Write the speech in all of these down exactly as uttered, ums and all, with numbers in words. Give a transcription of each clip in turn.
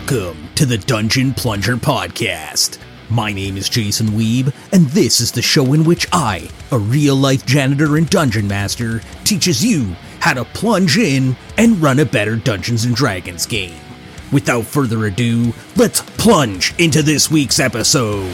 Welcome to the Dungeon Plunger Podcast. My name is Jason Weeb, and this is the show in which I, a real-life janitor and dungeon master, teaches you how to plunge in and run a better Dungeons and Dragons game. Without further ado, let's plunge into this week's episode.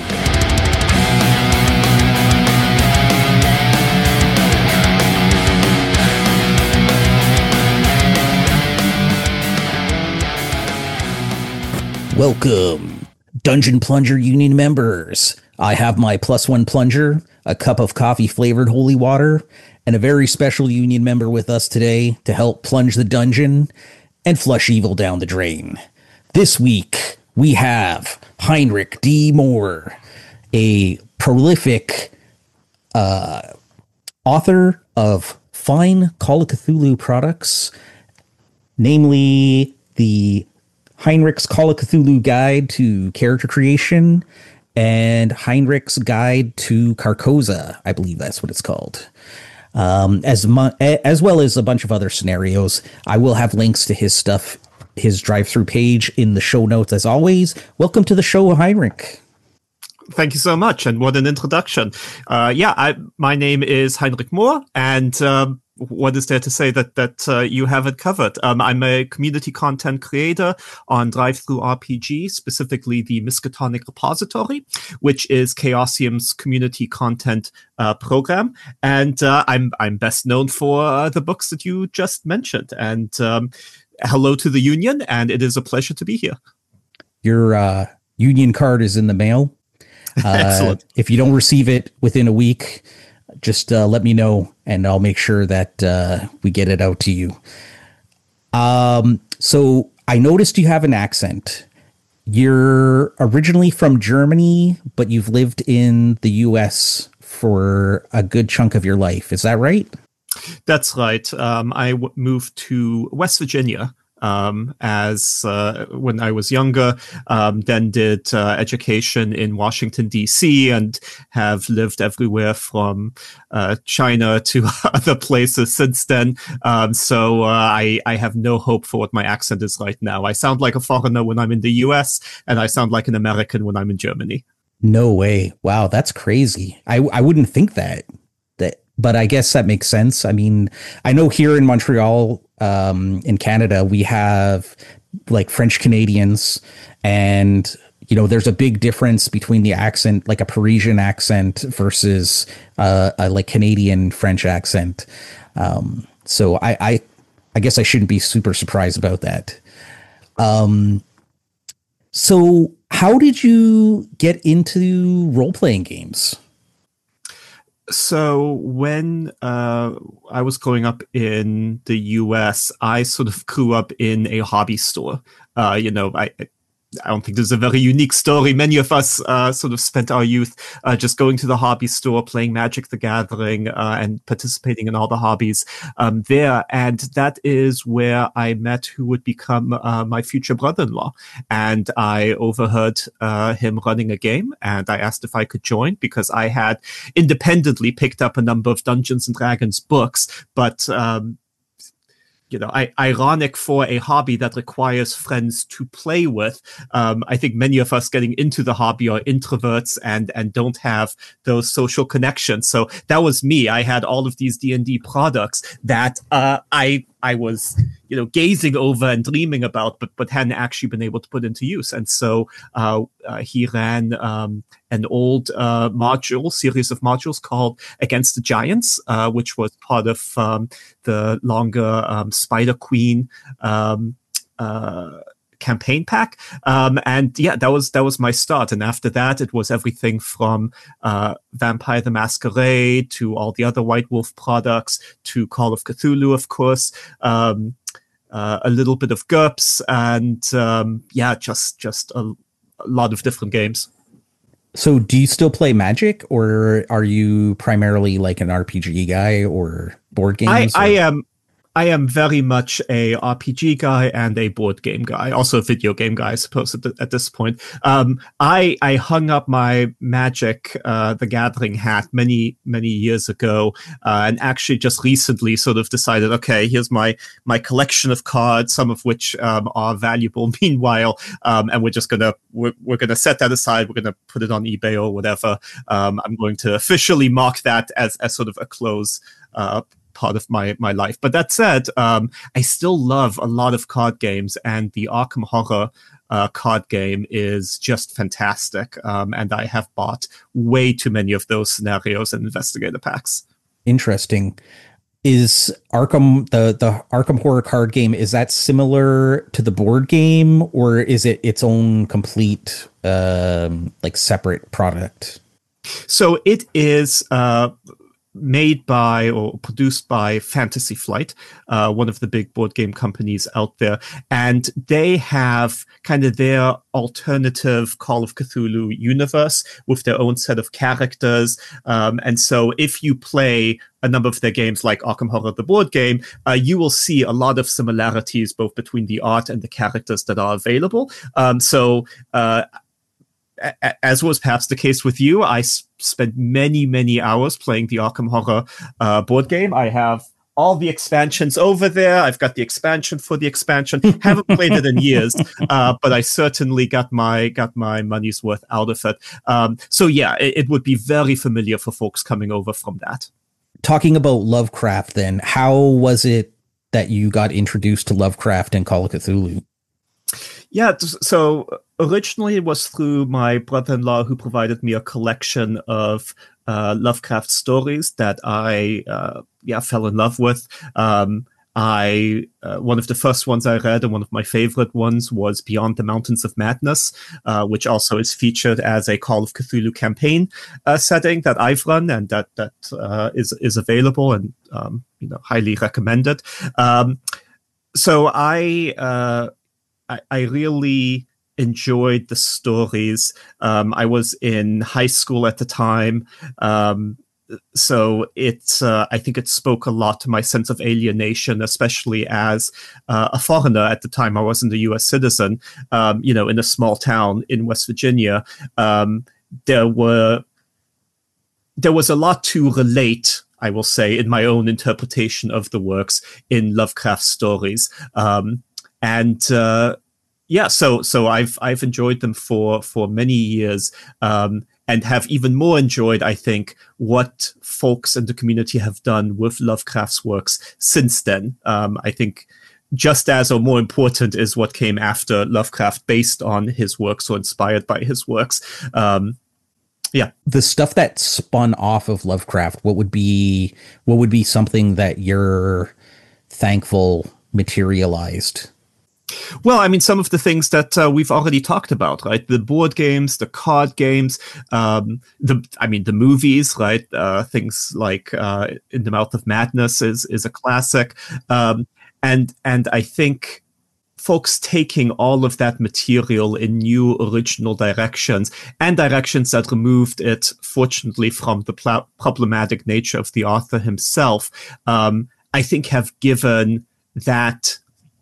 Welcome, Dungeon Plunger Union members. I have my plus one plunger, a cup of coffee-flavored holy water, and a very special Union member with us today to help plunge the dungeon and flush evil down the drain. This week, we have Heinrich D. Moore, a prolific uh, author of fine Call of Cthulhu products, namely the Heinrich's Call of Cthulhu Guide to Character Creation and Heinrich's Guide to Carcosa. I believe that's what it's called. Um, as mu- as well as a bunch of other scenarios. I will have links to his stuff, his drive-through page in the show notes as always. Welcome to the show, Heinrich. Thank you so much, and what an introduction. Uh, yeah, I, my name is Heinrich Moore, and um, what is there to say that that uh, you haven't covered? Um, I'm a community content creator on Drive-Thru R P G, specifically the Miskatonic Repository, which is Chaosium's community content uh, program, and uh, I'm I'm best known for uh, the books that you just mentioned. And um, hello to the Union, and it is a pleasure to be here. Your uh, Union card is in the mail. Uh, Excellent. If you don't receive it within a week, just uh, let me know, and I'll make sure that uh, we get it out to you. Um, so I noticed you have an accent. You're originally from Germany, but you've lived in the U S for a good chunk of your life. Is that right? That's right. Um, I w- moved to West Virginia um, as uh, when I was younger, um, then did uh, education in Washington, D C, and have lived everywhere from uh, China to other places since then. Um, so uh, I, I have no hope for what my accent is right now. I sound like a foreigner when I'm in the U S, and I sound like an American when I'm in Germany. No way. Wow, that's crazy. I, I wouldn't think that. that. But I guess that makes sense. I mean, I know here in Montreal, um, in Canada, we have like French Canadians, and, you know, there's a big difference between the accent, like a Parisian accent versus uh, a like Canadian French accent. Um, so I, I, I guess I shouldn't be super surprised about that. Um, so how did you get into role-playing games? So when uh, I was growing up in the U S, I sort of grew up in a hobby store. Uh, you know, I I don't think there's a very unique story. Many of us uh, sort of spent our youth uh, just going to the hobby store, playing Magic the Gathering, uh, and participating in all the hobbies um, there. And that is where I met who would become uh, my future brother-in-law. And I overheard uh, him running a game, and I asked if I could join because I had independently picked up a number of Dungeons and Dragons books, but um, you know, I, ironic for a hobby that requires friends to play with. Um, I think many of us getting into the hobby are introverts and, and don't have those social connections. So that was me. I had all of these D and D products that, uh, I, I was, you know, gazing over and dreaming about, but, but hadn't actually been able to put into use. And so, uh, uh he ran, um, an old, uh, module, series of modules called Against the Giants, uh, which was part of, um, the longer, um, Spider Queen, um, uh, campaign pack. Um, and yeah, that was, that was my start. And after that, it was everything from, uh, Vampire the Masquerade to all the other White Wolf products to Call of Cthulhu, of course. Um, uh, a little bit of GURPS and, um, yeah, just, just a, a lot of different games. So do you still play Magic, or are you primarily like an R P G guy or board games? I, I am, I am very much a R P G guy and a board game guy, also a video game guy, I suppose, at, the, at this point. Um, I I hung up my Magic uh, the Gathering hat many, many years ago, uh, and actually just recently sort of decided, okay, here's my my collection of cards, some of which um, are valuable meanwhile, um, and we're just gonna we're, we're gonna set that aside. We're gonna put it on eBay or whatever. Um, I'm going to officially mark that as as sort of a close uh, part of my my life. But that said, um, I still love a lot of card games, and the Arkham Horror uh, card game is just fantastic. Um, and I have bought way too many of those scenarios and investigator packs. Interesting. Is Arkham the the Arkham Horror card game, is that similar to the board game, or is it its own complete um, like separate product? So it is uh, made by or produced by Fantasy Flight, uh, one of the big board game companies out there. And they have kind of their alternative Call of Cthulhu universe with their own set of characters. Um, and so if you play a number of their games like Arkham Horror, the board game, uh, you will see a lot of similarities both between the art and the characters that are available. Um, so, uh, as was perhaps the case with you, I s- spent many, many hours playing the Arkham Horror uh, board game. I have all the expansions over there. I've got the expansion for the expansion. Haven't played it in years, uh, but I certainly got my got my money's worth out of it. Um, so yeah, it, it would be very familiar for folks coming over from that. Talking about Lovecraft, then, how was it that you got introduced to Lovecraft and Call of Cthulhu? Yeah, so originally it was through my brother-in-law, who provided me a collection of uh, Lovecraft stories that I uh, yeah fell in love with. Um, I uh, one of the first ones I read, and one of my favorite ones, was Beyond the Mountains of Madness, uh, which also is featured as a Call of Cthulhu campaign uh, setting that I've run, and that that uh, is is available and um, you know highly recommended. Um, so I. Uh, I, I really enjoyed the stories. Um, I was in high school at the time. Um, so it's, uh, I think it spoke a lot to my sense of alienation, especially as uh, a foreigner at the time. I wasn't a U S citizen, um, you know, in a small town in West Virginia. Um, there were, there was a lot to relate, I will say, in my own interpretation of the works in Lovecraft stories. Um, And uh, yeah, so so I've I've enjoyed them for for many years, um, and have even more enjoyed, I think, what folks in the community have done with Lovecraft's works since then. Um, I think just as or more important is what came after Lovecraft, based on his works or inspired by his works. Um, yeah, the stuff that spun off of Lovecraft, what would be what would be something that you're thankful materialized? Well, I mean, some of the things that uh, we've already talked about, right? The board games, the card games, um, the I mean, the movies, right? Uh, things like uh, In the Mouth of Madness is is a classic, um, and and I think folks taking all of that material in new original directions, and directions that removed it, fortunately, from the pl- problematic nature of the author himself, um, I think have given that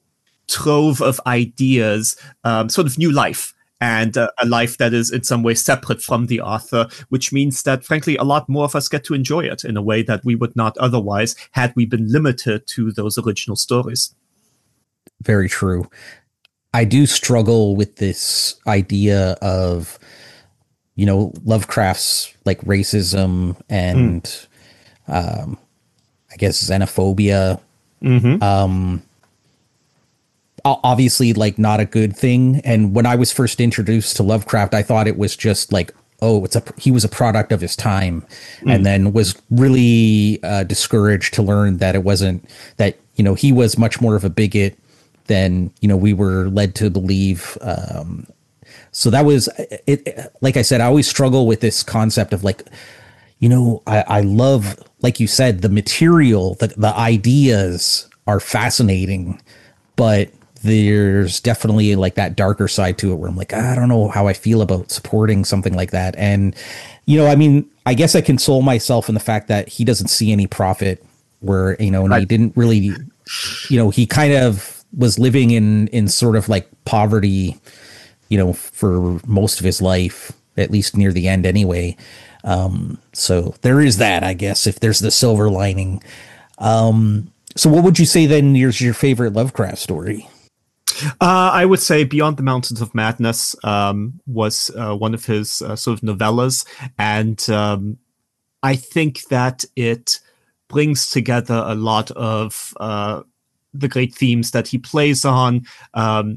trove of ideas um, sort of new life, and uh, a life that is in some way separate from the author, which means that, frankly, a lot more of us get to enjoy it in a way that we would not otherwise had we been limited to those original stories. Very true. I do struggle with this idea of, you know, Lovecraft's like racism and mm. um, I guess xenophobia. Mm-hmm. Um, obviously, like, not a good thing. And when I was first introduced to Lovecraft, I thought it was just like, oh, it's a he was a product of his time, mm. and then was really uh, discouraged to learn that it wasn't, that, you know, he was much more of a bigot than, you know, we were led to believe. Um, so that was it. Like I said, I always struggle with this concept of, like, you know, I, I love, like you said, the material, the, the ideas are fascinating, but there's definitely like that darker side to it where I'm like, I don't know how I feel about supporting something like that. And, you know, I mean, I guess I console myself in the fact that he doesn't see any profit where, you know, and right. he didn't really you know, he kind of was living in in sort of like poverty, you know, for most of his life, at least near the end anyway. Um, so there is that, I guess, if there's the silver lining. Um, so what would you say then is your favorite Lovecraft story? Uh, I would say Beyond the Mountains of Madness um, was uh, one of his uh, sort of novellas. And um, I think that it brings together a lot of uh, the great themes that he plays on. Um,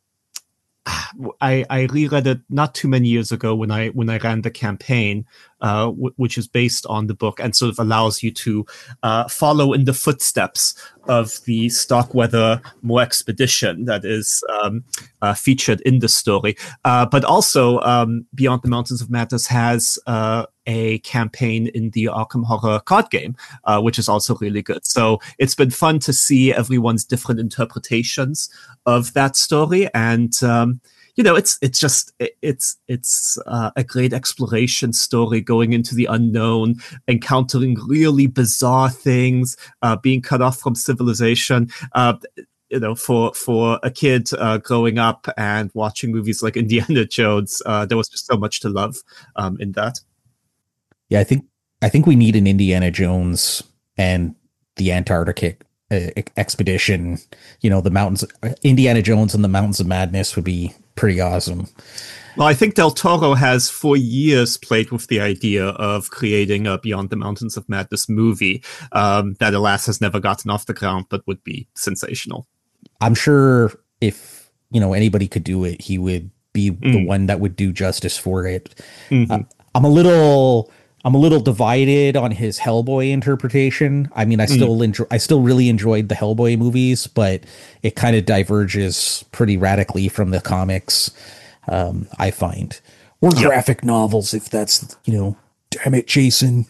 I, I reread it not too many years ago when I when I ran the campaign, uh, w- which is based on the book and sort of allows you to uh, follow in the footsteps of the Starkweather Moor expedition that is um, uh, featured in the story. Uh, but also, um, Beyond the Mountains of Madness has uh, a campaign in the Arkham Horror card game, uh, which is also really good. So it's been fun to see everyone's different interpretations of that story, and um, you know, it's it's just it's it's uh, a great exploration story going into the unknown, encountering really bizarre things, uh, being cut off from civilization. Uh, you know, for for a kid uh, growing up and watching movies like Indiana Jones, uh, there was just so much to love um, in that. Yeah, I think I think we need an Indiana Jones and the Antarctic uh, expedition. You know, the mountains, Indiana Jones and the Mountains of Madness would be pretty awesome. Well, I think Del Toro has for years played with the idea of creating a Beyond the Mountains of Madness movie um, that, alas, has never gotten off the ground, but would be sensational. I'm sure if, you know, anybody could do it, he would be mm. the one that would do justice for it. Mm-hmm. Uh, I'm a little... I'm a little divided on his Hellboy interpretation. I mean, I still mm. enjoy, I still really enjoyed the Hellboy movies, but it kind of diverges pretty radically from the comics. Um, I find, or yep. graphic novels, if that's, you know, damn it, Jason.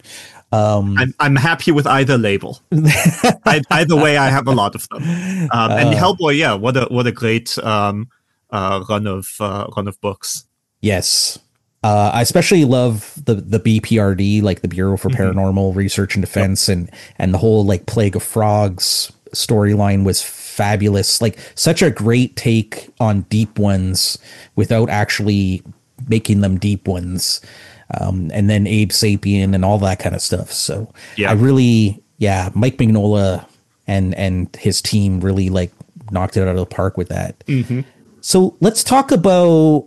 Um, I'm I'm happy with either label. I, either way, I have a lot of them. Um, and uh, Hellboy, yeah, what a what a great um, uh, run of uh, run of books. Yes. Uh, I especially love the the B P R D, like the Bureau for Paranormal mm-hmm. Research and Defense, yep. and and the whole like Plague of Frogs storyline was fabulous. Like such a great take on deep ones without actually making them deep ones. Um, and then Abe Sapien and all that kind of stuff. So yeah. I really, yeah, Mike Mignola and and his team really like knocked it out of the park with that. Mm-hmm. So let's talk about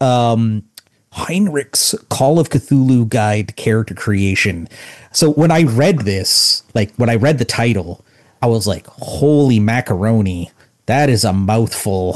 um, Heinrich's Call of Cthulhu Guide to Character Creation. So when I read this, like when I read the title, I was like, holy macaroni. That is a mouthful.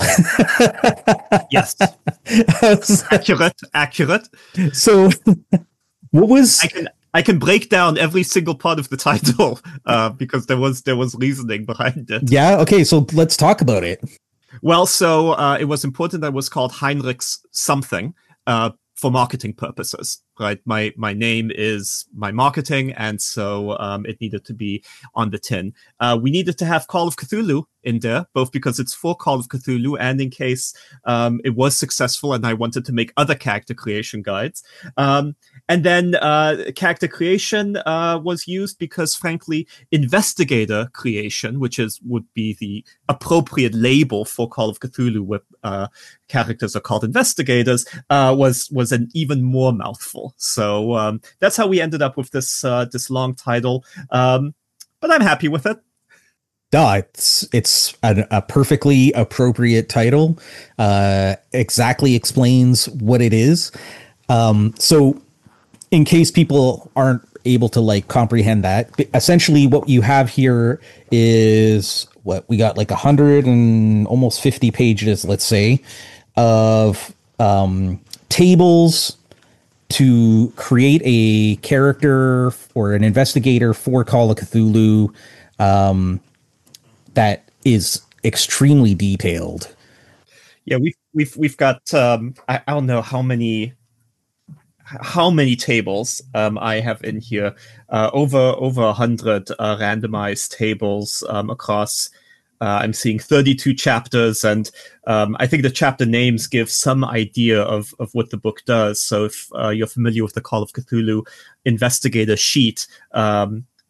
Yes. Was, accurate, accurate. So what was I can I can break down every single part of the title uh, because there was there was reasoning behind it. Yeah, okay, so let's talk about it. Well, so uh, it was important that it was called Heinrich's something uh, for marketing purposes, right? My my name is my marketing, and so um, it needed to be on the tin. Uh, we needed to have Call of Cthulhu in there, both because it's for Call of Cthulhu and in case um, it was successful and I wanted to make other character creation guides. Um, and then uh, character creation uh, was used because, frankly, investigator creation, which is would be the appropriate label for Call of Cthulhu, where uh, characters are called investigators, uh, was was an even more mouthful. So um, that's how we ended up with this uh, this long title. Um, but I'm happy with it. No, it's it's a, a perfectly appropriate title. Uh, exactly explains what it is. Um, so, in case people aren't able to like comprehend that, essentially what you have here is what we got like a hundred and almost fifty pages, let's say, of um, tables to create a character or an investigator for Call of Cthulhu. Um, that is extremely detailed. Yeah, we've we've we've got um, I, I don't know how many how many tables um, I have in here. Uh, over over a hundred uh, randomized tables um, across. Uh, I'm seeing thirty-two chapters, and um, I think the chapter names give some idea of, of what the book does. So if uh, you're familiar with the Call of Cthulhu investigator sheet, um,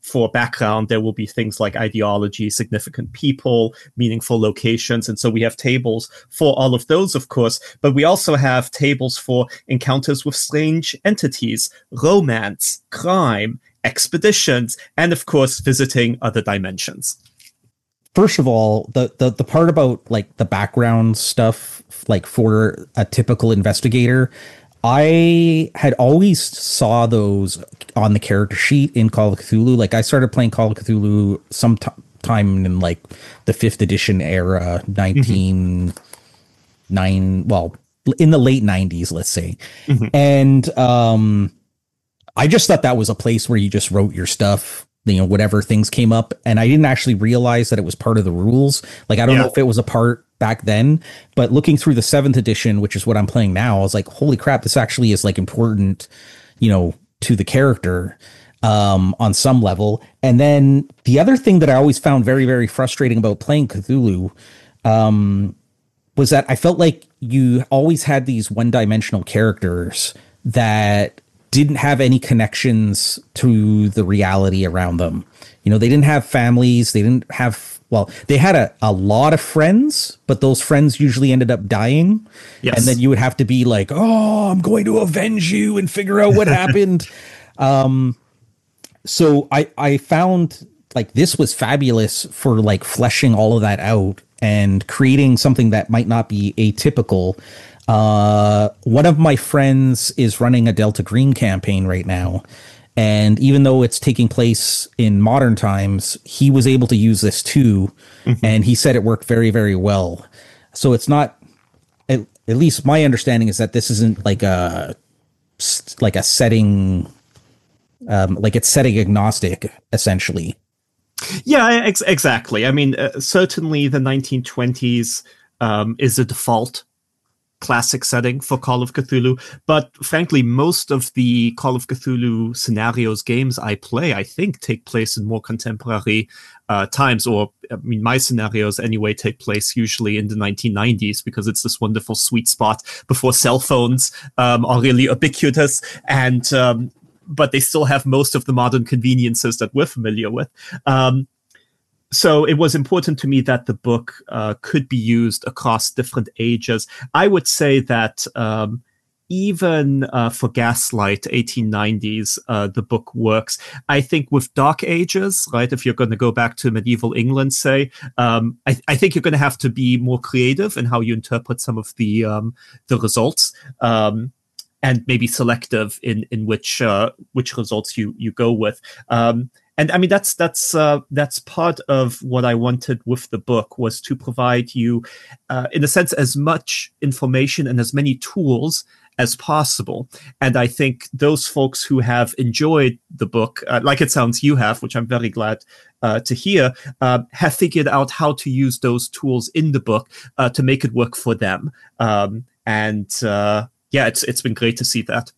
for background, there will be things like ideology, significant people, meaningful locations. And so we have tables for all of those, of course, but we also have tables for encounters with strange entities, romance, crime, expeditions, and of course, visiting other dimensions. First of all, the, the, the part about like the background stuff, like for a typical investigator, I had always saw those on the character sheet in Call of Cthulhu. Like I started playing Call of Cthulhu sometime in like the fifth edition era, nineteen nine, well, in the late nineties, let's say. Mm-hmm. And um, I just thought that was a place where you just wrote your stuff, you know, whatever things came up. And I didn't actually realize that it was part of the rules. Like, I don't yeah. know if it was a part back then, but looking through the seventh edition, which is what I'm playing now, I was like, holy crap, this actually is like important, you know, to the character um, on some level. And then the other thing that I always found very, very frustrating about playing Cthulhu um, was that I felt like you always had these one dimensional characters that didn't have any connections to the reality around them. You know, they didn't have families. They didn't have, well, they had a, a lot of friends, but those friends usually ended up dying. Yes. And then you would have to be like, oh, I'm going to avenge you and figure out what happened. Um, so I, I found like this was fabulous for like fleshing all of that out and creating something that might not be atypical. Uh, one of my friends is running a Delta Green campaign right now. And even though it's taking place in modern times, he was able to use this too. Mm-hmm. And he said it worked very, very well. So it's not, at, at least my understanding is that this isn't like a, like a setting, um, like it's setting agnostic, essentially. Yeah, ex- exactly. I mean, uh, certainly the nineteen twenties um, is a default classic setting for Call of Cthulhu, but frankly, most of the Call of Cthulhu scenarios games I play, I think, take place in more contemporary uh, times, or I mean, my scenarios anyway take place usually in the nineteen nineties because it's this wonderful sweet spot before cell phones um, are really ubiquitous, and um, but they still have most of the modern conveniences that we're familiar with. Um, So it was important to me that the book uh, could be used across different ages. I would say that um, even uh, for Gaslight, eighteen nineties, uh, the book works. I think with Dark Ages, right, if you're going to go back to medieval England, say, um, I, I think you're going to have to be more creative in how you interpret some of the um, the results. Um, and maybe selective in in which uh, which results you you go with. Um, And I mean, that's that's uh, that's part of what I wanted with the book, was to provide you, uh, in a sense, as much information and as many tools as possible. And I think those folks who have enjoyed the book, uh, like it sounds you have, which I'm very glad uh, to hear, uh, have figured out how to use those tools in the book uh, to make it work for them. Um, and uh, yeah, it's it's been great to see that.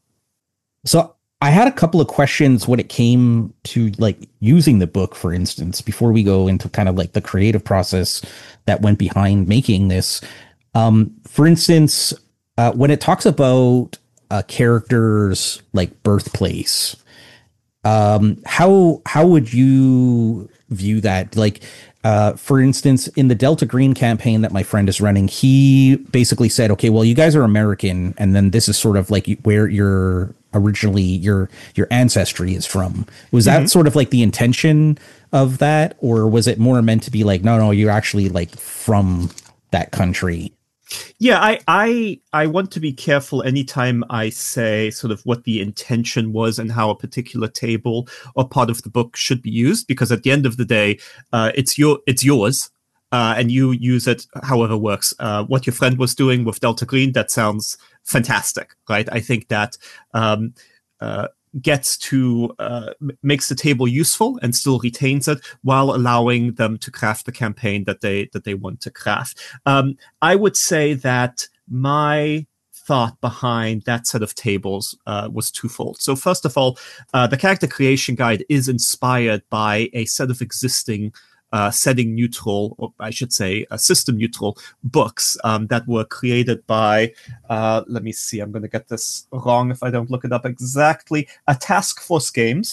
So I had a couple of questions when it came to like using the book, for instance, before we go into kind of like the creative process that went behind making this. Um, for instance, uh, when it talks about a character's like birthplace, um, how how would you view that? Like, uh, for instance, in the Delta Green campaign that my friend is running, he basically said, okay, well, you guys are American, and then this is sort of like where you're originally your your ancestry is from. Was that mm-hmm. sort of like the intention of that, or was it more meant to be like, no, no, you're actually like from that country? Yeah, I, I I want to be careful anytime I say sort of what the intention was and how a particular table or part of the book should be used, because at the end of the day, uh, it's your it's yours. Uh, and you use it however works. Uh, what your friend was doing with Delta Green, that sounds fantastic, right? I think that um, uh, gets to, uh, makes the table useful and still retains it while allowing them to craft the campaign that they, that they want to craft. Um, I would say that my thought behind that set of tables uh, was twofold. So first of all, uh, the character creation guide is inspired by a set of existing Uh, setting neutral, or I should say uh, system neutral books um, that were created by, uh, let me see, I'm going to get this wrong if I don't look it up exactly, a Task Force Games.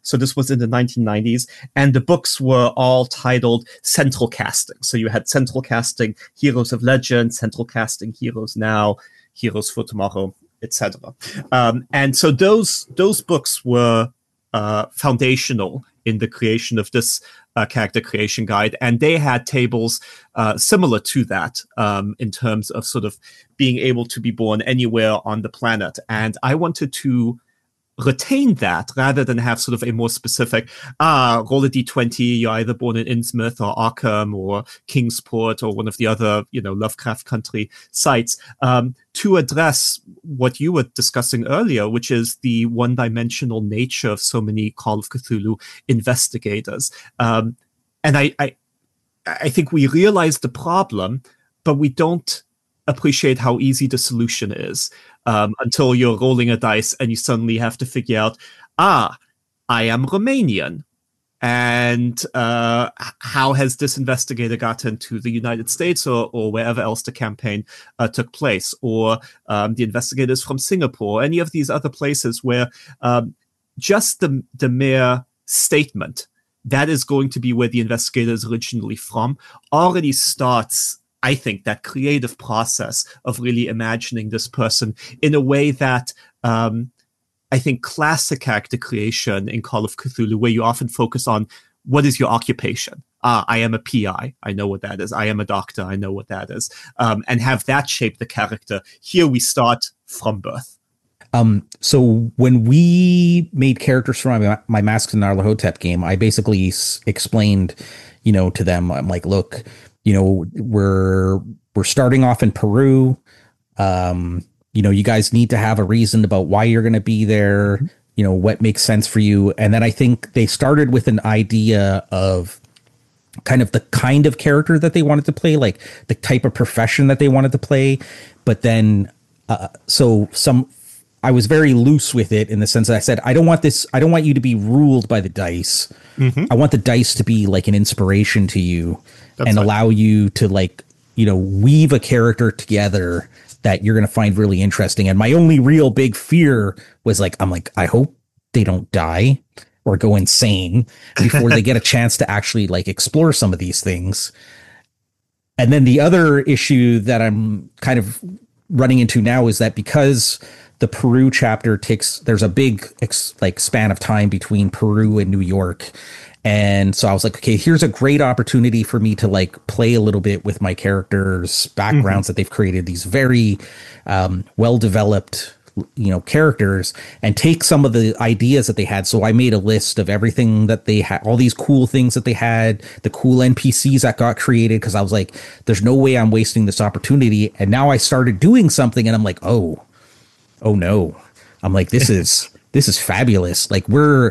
So this was in the nineteen nineties, and the books were all titled Central Casting. So you had Central Casting Heroes of Legend, Central Casting Heroes Now, Heroes for Tomorrow, et cetera. Um, and so those those books were uh, foundational in the creation of this uh, character creation guide, and they had tables uh, similar to that um, in terms of sort of being able to be born anywhere on the planet. And I wanted to retain that rather than have sort of a more specific, ah, roll a d twenty, you're either born in Innsmouth or Arkham or Kingsport or one of the other, you know, Lovecraft Country sites, um, to address what you were discussing earlier, which is the one-dimensional nature of so many Call of Cthulhu investigators. Um, and I, I, I think we realize the problem, but we don't appreciate how easy the solution is. Um, until you're rolling a dice and you suddenly have to figure out, ah, I am Romanian. And uh, how has this investigator gotten to the United States or, or wherever else the campaign uh, took place? Or um, the investigators from Singapore, any of these other places where um, just the, the mere statement, that is going to be where the investigator is originally from, already starts, I think, that creative process of really imagining this person in a way that um, I think classic character creation in Call of Cthulhu, where you often focus on what is your occupation? Ah, I am a P I. I know what that is. I am a doctor. I know what that is. Um, and have that shape the character. Here we start from birth. Um, so when we made characters for my, my Masks and Nyarlathotep game, I basically s- explained, you know, to them, I'm like, look, you know, we're we're starting off in Peru. Um, you know, you guys need to have a reason about why you're going to be there. You know, what makes sense for you. And then I think they started with an idea of kind of the kind of character that they wanted to play, like the type of profession that they wanted to play. But then, uh, so some, I was very loose with it in the sense that I said, I don't want this, I don't want you to be ruled by the dice. Mm-hmm. I want the dice to be like an inspiration to you. That's and fine. Allow you to, like, you know, weave a character together that you're going to find really interesting. And my only real big fear was like, I'm like, I hope they don't die or go insane before they get a chance to actually like explore some of these things. And then the other issue that I'm kind of running into now is that because the Peru chapter takes, there's a big ex, like span of time between Peru and New York. And so I was like, okay, here's a great opportunity for me to like play a little bit with my characters' backgrounds mm-hmm. that they've created, these very um, well-developed, you know, characters, and take some of the ideas that they had. So I made a list of everything that they had, all these cool things that they had, the cool N P Cs that got created. Cause I was like, there's no way I'm wasting this opportunity. And now I started doing something and I'm like, oh, oh no. I'm like, this is, this is fabulous. Like we're,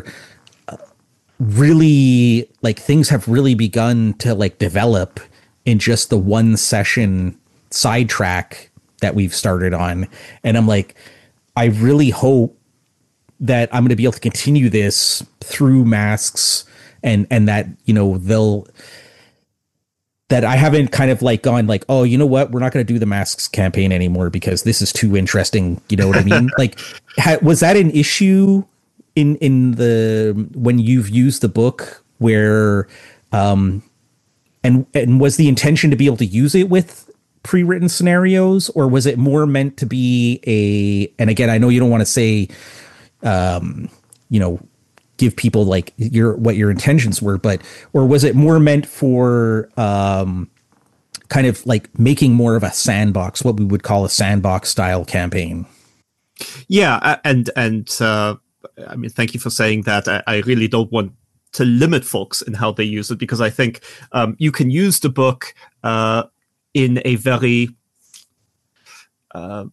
really like things have really begun to like develop in just the one session sidetrack that we've started on. And I'm like, I really hope that I'm going to be able to continue this through Masks and, and that, you know, they'll, that I haven't kind of like gone like, oh, you know what? We're not going to do the Masks campaign anymore because this is too interesting. You know what I mean? Like, ha- was that an issue in in the when you've used the book where um and and was the intention to be able to use it with pre-written scenarios, or was it more meant to be a, and again, I know you don't want to say um you know give people like your what your intentions were, but or was it more meant for um kind of like making more of a sandbox, what we would call a sandbox style campaign? Yeah, and and uh I mean, thank you for saying that. I, I really don't want to limit folks in how they use it, because I think um, you can use the book uh, in a very, uh,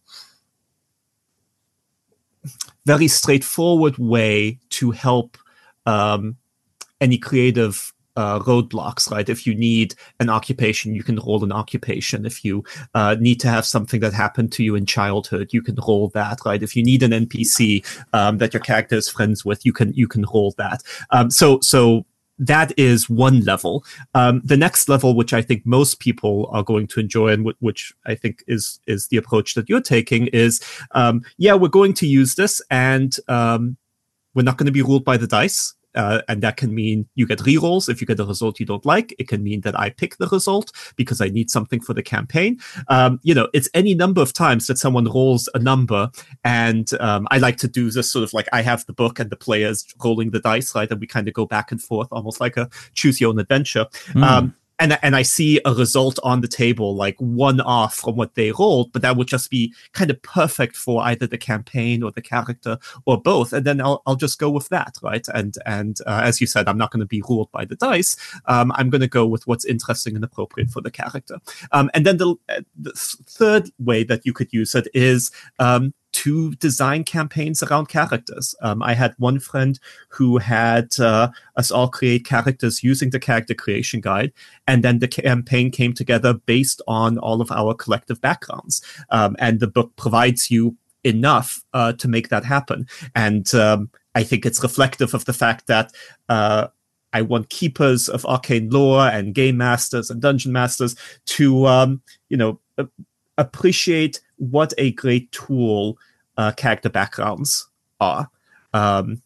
very straightforward way to help um, any creative uh, roadblocks, right? If you need an occupation, you can roll an occupation. If you uh, need to have something that happened to you in childhood, you can roll that, right? If you need an N P C um, that your character is friends with, you can you can roll that. Um, so so that is one level. Um, the next level, which I think most people are going to enjoy, and w- which I think is is the approach that you're taking, is um, yeah, we're going to use this, and um, we're not going to be ruled by the dice. Uh, and that can mean you get rerolls if you get a result you don't like. It can mean that I pick the result because I need something for the campaign. Um, you know, it's any number of times that someone rolls a number, and um, I like to do this sort of like I have the book and the players rolling the dice, right? And we kind of go back and forth, almost like a choose your own adventure. Mm. Um, And, and I see a result on the table, like one off from what they rolled, but that would just be kind of perfect for either the campaign or the character or both. And then I'll, I'll just go with that, right? And, and uh, as you said, I'm not going to be ruled by the dice. Um, I'm going to go with what's interesting and appropriate for the character. Um, and then the, the third way that you could use it is um, to design campaigns around characters. Um, I had one friend who had uh, us all create characters using the character creation guide, and then the campaign came together based on all of our collective backgrounds. Um, and the book provides you enough uh, to make that happen. And um, I think it's reflective of the fact that uh, I want keepers of arcane lore and game masters and dungeon masters to, um, you know, uh, appreciate what a great tool uh, character backgrounds are. Um,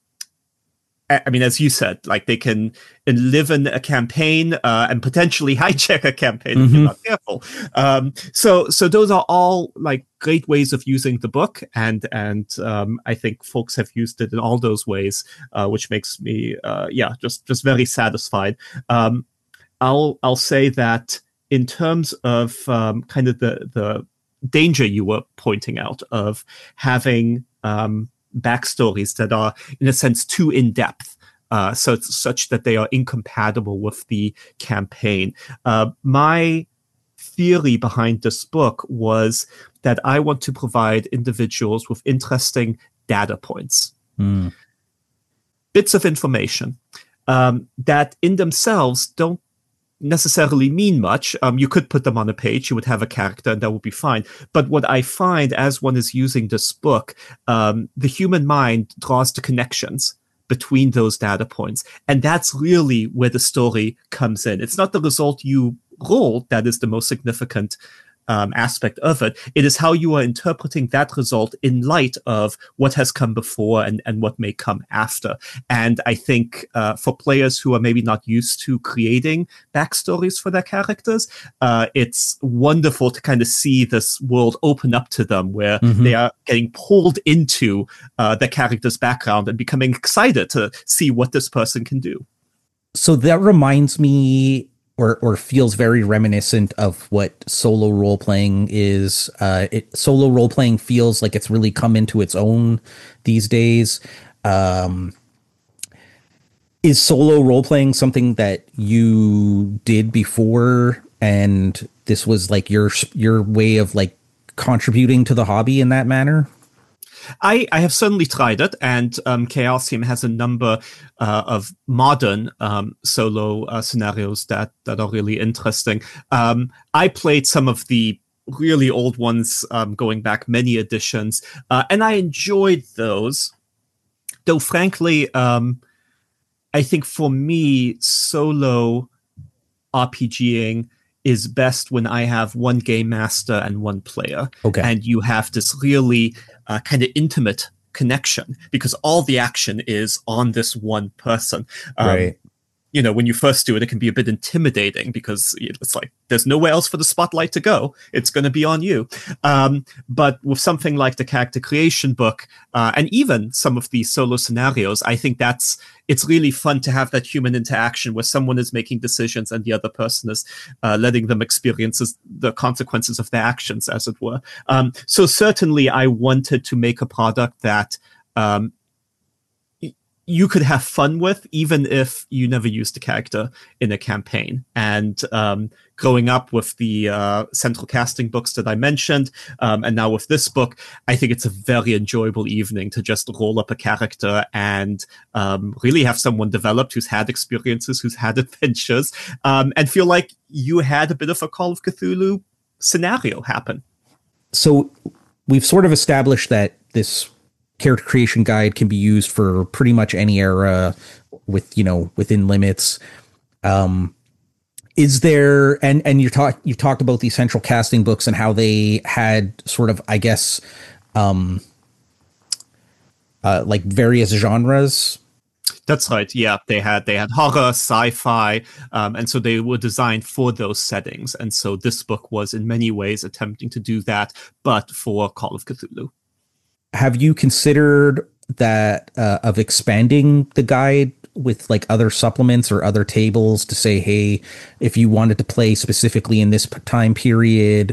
I mean, as you said, like they can live in a campaign uh, and potentially hijack a campaign mm-hmm. if you're not careful. Um, so, so those are all like great ways of using the book, and and um, I think folks have used it in all those ways, uh, which makes me, uh, yeah, just just very satisfied. Um, I'll I'll say that in terms of um, kind of the the danger you were pointing out of having um, backstories that are, in a sense, too in-depth, uh, so such that they are incompatible with the campaign. Uh, my theory behind this book was that I want to provide individuals with interesting data points, mm. bits of information um, that in themselves don't necessarily mean much. Um, you could put them on a page, you would have a character, and that would be fine. But what I find as one is using this book, um, the human mind draws the connections between those data points. And that's really where the story comes in. It's not the result you rolled that is the most significant Um, aspect of it. It is how you are interpreting that result in light of what has come before and, and what may come after. And I think uh, for players who are maybe not used to creating backstories for their characters, uh, it's wonderful to kind of see this world open up to them where mm-hmm. they are getting pulled into uh, the character's background and becoming excited to see what this person can do. So that reminds me Or, or feels very reminiscent of what solo role playing is. Uh, it, solo role playing feels like it's really come into its own these days. Um, is solo role playing something that you did before, and this was like your your way of like contributing to the hobby in that manner? I, I have certainly tried it, and um, Chaosium has a number uh, of modern um, solo uh, scenarios that, that are really interesting. Um, I played some of the really old ones um, going back many editions, uh, and I enjoyed those. Though, frankly, um, I think for me, solo RPGing is best when I have one game master and one player. Okay. And you have this really uh, kind of intimate connection because all the action is on this one person. Um, right. You know, when you first do it, it can be a bit intimidating because it's like there's nowhere else for the spotlight to go. It's going to be on you. Um, but with something like the character creation book, uh, and even some of these solo scenarios, I think that's it's really fun to have that human interaction where someone is making decisions and the other person is uh, letting them experience the consequences of their actions, as it were. Um, so certainly, I wanted to make a product that Um, you could have fun with, even if you never used the character in a campaign. And um, growing up with the uh, central casting books that I mentioned, um, and now with this book, I think it's a very enjoyable evening to just roll up a character and um, really have someone developed who's had experiences, who's had adventures, um, and feel like you had a bit of a Call of Cthulhu scenario happen. So we've sort of established that this character creation guide can be used for pretty much any era with, you know, within limits. Um, is there, and, and you're talk, you've talked about the central casting books and how they had sort of, I guess, um, uh, like various genres. That's right. Yeah, they had they had horror, sci-fi, um, and so they were designed for those settings. And so this book was, in many ways, attempting to do that, but for Call of Cthulhu. Have you considered that uh, of expanding the guide with like other supplements or other tables to say, hey, if you wanted to play specifically in this time period,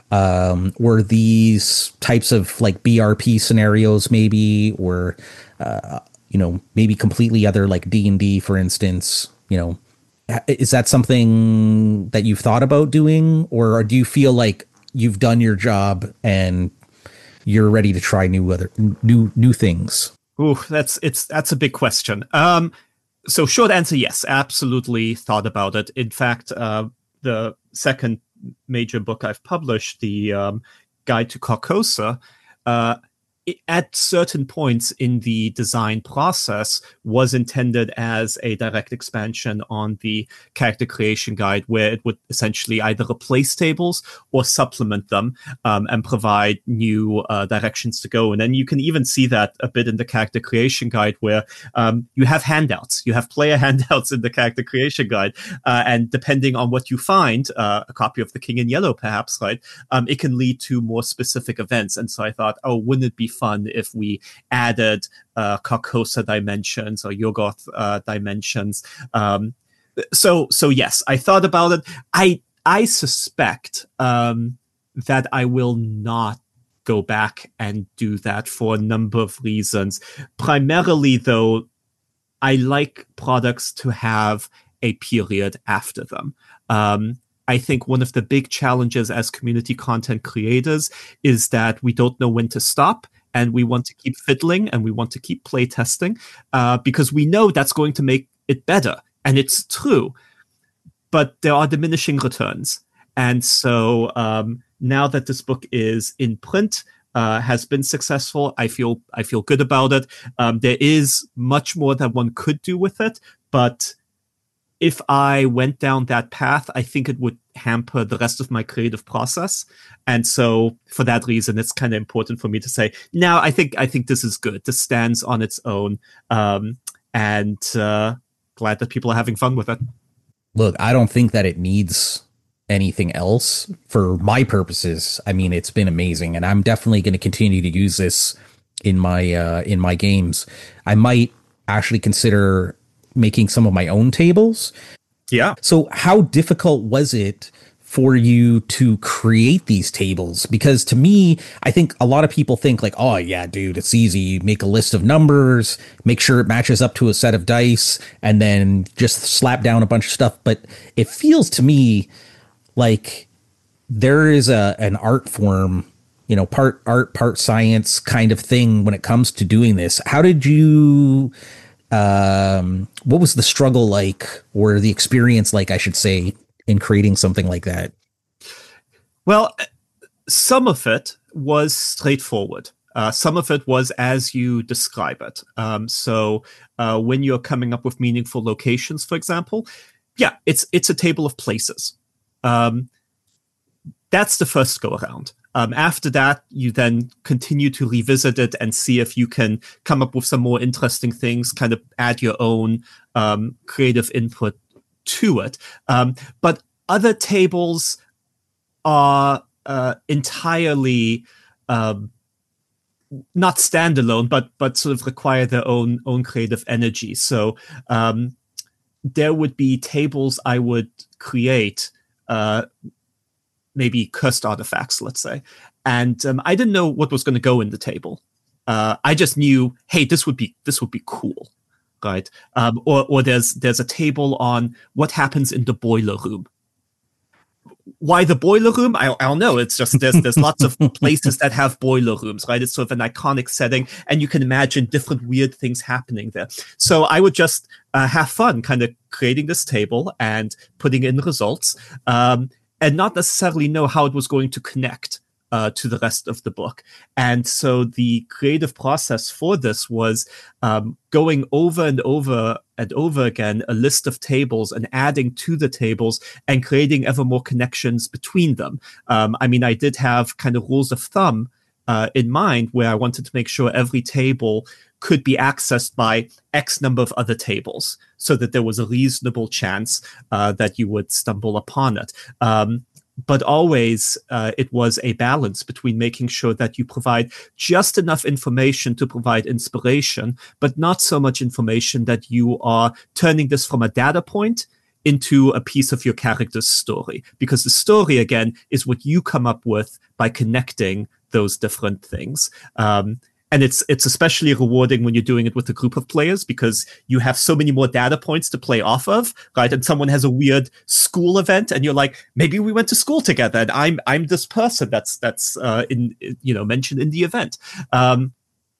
um, were these types of like B R P scenarios maybe, or uh, you know, maybe completely other like D and D, for instance, you know, is that something that you've thought about doing, or do you feel like you've done your job and you're ready to try new other new new things? Ooh, that's it's that's a big question. Um, so short answer, yes, absolutely thought about it. In fact, uh, the second major book I've published, the um, Guide to Carcosa, uh, it, at certain points in the design process was intended as a direct expansion on the character creation guide, where it would essentially either replace tables or supplement them, um, and provide new uh, directions to go. And then you can even see that a bit in the character creation guide, where um, you have handouts, you have player handouts in the character creation guide. Uh, and depending on what you find, uh, a copy of The King in Yellow, perhaps, right, um, it can lead to more specific events. And so I thought, oh, wouldn't it be fun if we added uh, Carcosa dimensions or Yuggoth uh, dimensions? Um, so, so yes, I thought about it. I I suspect um, that I will not go back and do that for a number of reasons. Primarily, though, I like products to have a period after them. Um, I think one of the big challenges as community content creators is that we don't know when to stop. And we want to keep fiddling and we want to keep playtesting uh, because we know that's going to make it better. And it's true. But there are diminishing returns. And so um, now that this book is in print, uh, has been successful, I feel I feel good about it. Um, there is much more that one could do with it. But if I went down that path, I think it would hamper the rest of my creative process. And so for that reason, it's kind of important for me to say, now I think, I think this is good. This stands on its own. Um, and, uh, glad that people are having fun with it. Look, I don't think that it needs anything else for my purposes. I mean, it's been amazing, and I'm definitely going to continue to use this in my, uh, in my games. I might actually consider making some of my own tables. Yeah. So how difficult was it for you to create these tables? Because to me, I think a lot of people think like, oh yeah, dude, it's easy. You make a list of numbers, make sure it matches up to a set of dice, and then just slap down a bunch of stuff. But it feels to me like there is a an art form, you know, part art, part science kind of thing when it comes to doing this. How did you um what was the struggle like, or the experience like, I should say, in creating something like that? Well, some of it was straightforward. Uh, some of it was as you describe it. Um, so uh, when you're coming up with meaningful locations, for example, yeah, it's it's a table of places. Um, that's the first go around. Um, after that, you then continue to revisit it and see if you can come up with some more interesting things, kind of add your own um, creative input to it. Um, but other tables are uh, entirely um, not standalone, but but sort of require their own own creative energy. So um, there would be tables I would create. Uh, maybe cursed artifacts, let's say. And um, I didn't know what was going to go in the table. Uh, I just knew, hey, this would be this would be cool, right? Um, or or there's there's a table on what happens in the boiler room. Why the boiler room? I, I don't know. It's just there's there's lots of places that have boiler rooms, right? It's sort of an iconic setting, and you can imagine different weird things happening there. So I would just uh, have fun, kind of creating this table and putting in results. Um, and not necessarily know how it was going to connect uh, to the rest of the book. And so the creative process for this was um, going over and over and over again a list of tables and adding to the tables and creating ever more connections between them. Um, I mean, I did have kind of rules of thumb uh, in mind, where I wanted to make sure every table could be accessed by X number of other tables, so that there was a reasonable chance uh, that you would stumble upon it. Um, but always uh, it was a balance between making sure that you provide just enough information to provide inspiration, but not so much information that you are turning this from a data point into a piece of your character's story. Because the story, again, is what you come up with by connecting those different things. Um, And it's it's especially rewarding when you're doing it with a group of players, because you have so many more data points to play off of, right? And someone has a weird school event, and you're like, maybe we went to school together, and I'm I'm this person that's that's uh, in you know mentioned in the event. Um,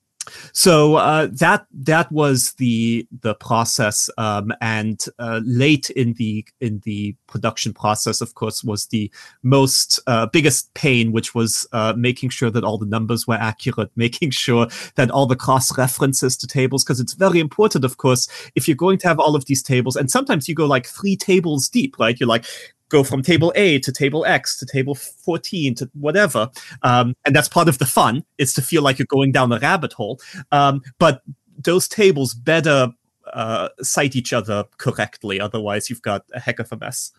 So uh, that that was the the process, um, and uh, late in the in the production process, of course, was the most uh, biggest pain, which was uh, making sure that all the numbers were accurate, making sure that all the cross references to tables, because it's very important, of course, if you're going to have all of these tables, and sometimes you go like three tables deep, right? You're like, go from table A to table X to table fourteen to whatever. Um, and that's part of the fun, is to feel like you're going down a rabbit hole. Um, but those tables better uh, cite each other correctly. Otherwise, you've got a heck of a mess.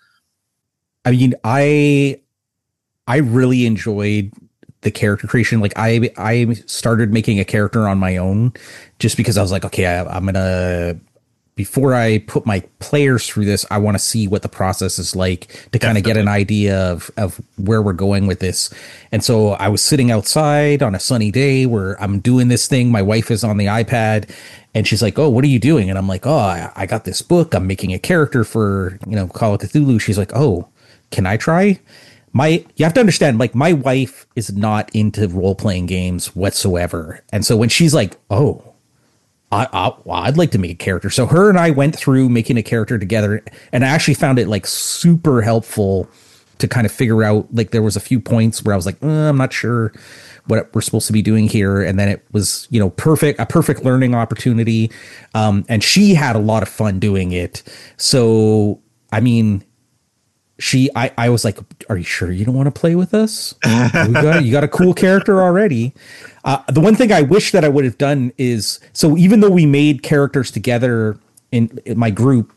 I mean, I I really enjoyed the character creation. Like I I started making a character on my own just because I was like, okay, I, I'm going to... Before I put my players through this, I want to see what the process is like to kind of get an idea of, of where we're going with this. And so I was sitting outside on a sunny day where I'm doing this thing. My wife is on the iPad and she's like, oh, what are you doing? And I'm like, oh, I, I got this book. I'm making a character for, you know, Call of Cthulhu. She's like, oh, can I try? My, you have to understand, like, my wife is not into role-playing games whatsoever. And so when she's like, oh, I, I, well, I'd like to make a character. So her and I went through making a character together, and I actually found it like super helpful to kind of figure out, like, there was a few points where I was like, uh, I'm not sure what we're supposed to be doing here. And then it was, you know, perfect, a perfect learning opportunity. Um, and she had a lot of fun doing it. So, I mean, she, I, I was like, are you sure you don't want to play with us? We got, you got a cool character already. Uh, the one thing I wish that I would have done is, so even though we made characters together in, in my group,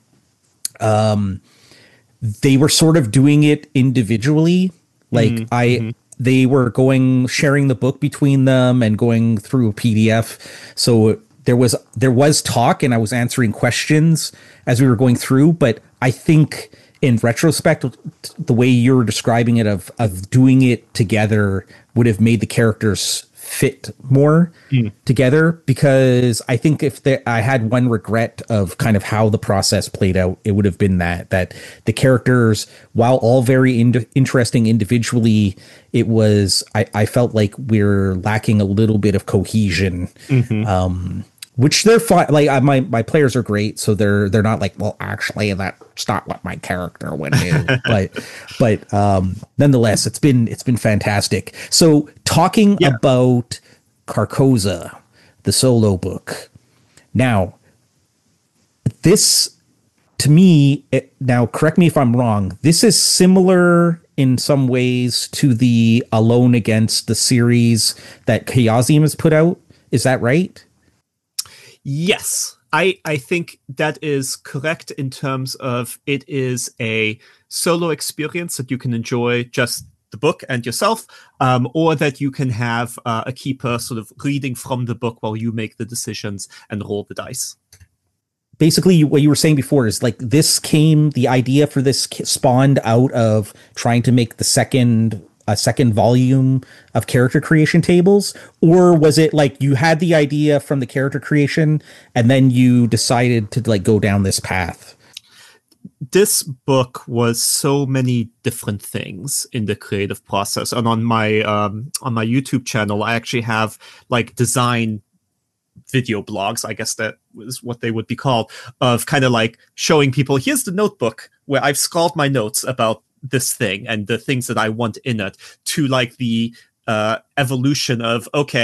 um, they were sort of doing it individually. Like mm-hmm. I, mm-hmm. they were going, sharing the book between them and going through a P D F. So there was, there was talk, and I was answering questions as we were going through. But I think in retrospect, the way you're describing it of, of doing it together would have made the characters fit more mm. together, because I think if there, I had one regret of kind of how the process played out, it would have been that, that the characters, while all very in- interesting individually, it was, I, I felt like we're lacking a little bit of cohesion. Mm-hmm. Um, which they're fine. Like I, my, my players are great. So they're, they're not like, well, actually that's not what my character would do. but, but, um, nonetheless, it's been, it's been fantastic. So talking yeah. about Carcosa, the solo book. Now, this, to me, it, now correct me if I'm wrong, this is similar in some ways to the Alone Against the series that Chaosium has put out. Is that right? Yes, I, I think that is correct in terms of it is a solo experience that you can enjoy just the book and yourself, um, or that you can have uh, a keeper sort of reading from the book while you make the decisions and roll the dice. Basically, what you were saying before is like this came, the idea for this spawned out of trying to make the second a second volume of character creation tables, or was it like you had the idea from the character creation and then you decided to like go down this path? This book was so many different things in the creative process, and on my um, on my YouTube channel, I actually have like design video blogs, I guess that was what they would be called, of kind of like showing people, here's the notebook where I've scrawled my notes about this thing and the things that I want in it, to like the uh, evolution of, okay,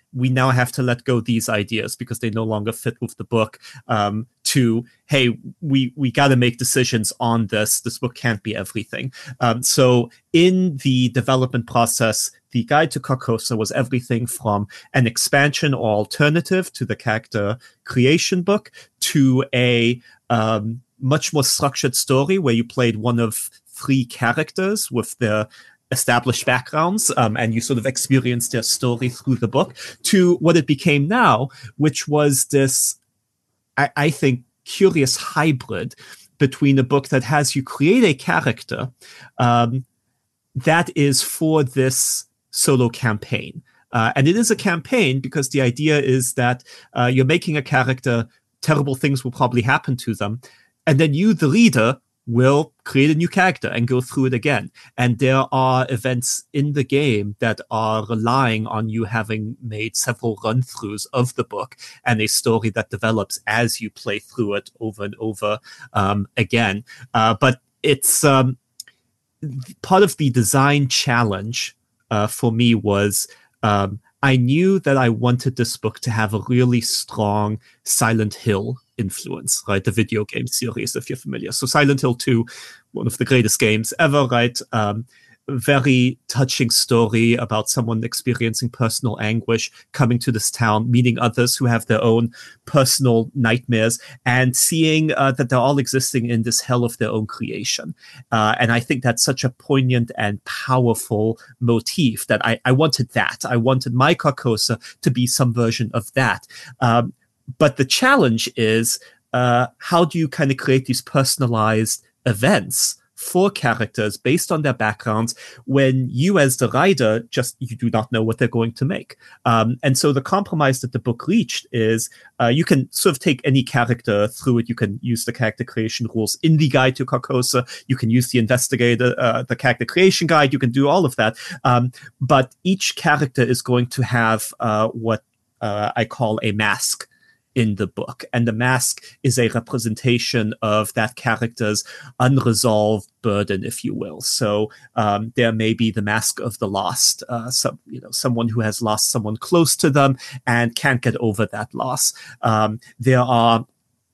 we now have to let go these ideas because they no longer fit with the book, um, to, hey, we, we got to make decisions on this. This book can't be everything. Um, so in the development process, the Guide to Carcosa was everything from an expansion or alternative to the character creation book to a um, much more structured story where you played one of three characters with their established backgrounds, um, and you sort of experienced their story through the book, to what it became now, which was this, I, I think, curious hybrid between a book that has you create a character um, that is for this solo campaign. Uh, and it is a campaign because the idea is that uh, you're making a character, terrible things will probably happen to them, and then you, the reader, will create a new character and go through it again. And there are events in the game that are relying on you having made several run-throughs of the book and a story that develops as you play through it over and over um, again. Uh, but it's um, part of the design challenge uh, for me was um, I knew that I wanted this book to have a really strong Silent Hill influence, right? The video game series, if you're familiar. So Silent Hill two, one of the greatest games ever, right? Um, very touching story about someone experiencing personal anguish, coming to this town, meeting others who have their own personal nightmares, and seeing uh, that they're all existing in this hell of their own creation. Uh, and I think that's such a poignant and powerful motif that I, I wanted that. I wanted my Carcosa to be some version of that. Um, But the challenge is, uh, how do you kind of create these personalized events for characters based on their backgrounds when you as the writer just, you do not know what they're going to make. Um, and so the compromise that the book reached is uh, you can sort of take any character through it. You can use the character creation rules in the Guide to Carcosa. You can use the investigator, uh, the character creation guide. You can do all of that. Um, but each character is going to have uh, what uh, I call a mask in the book. And the mask is a representation of that character's unresolved burden, if you will. So um, there may be the mask of the lost, uh, some, you know, someone who has lost someone close to them and can't get over that loss. Um, there are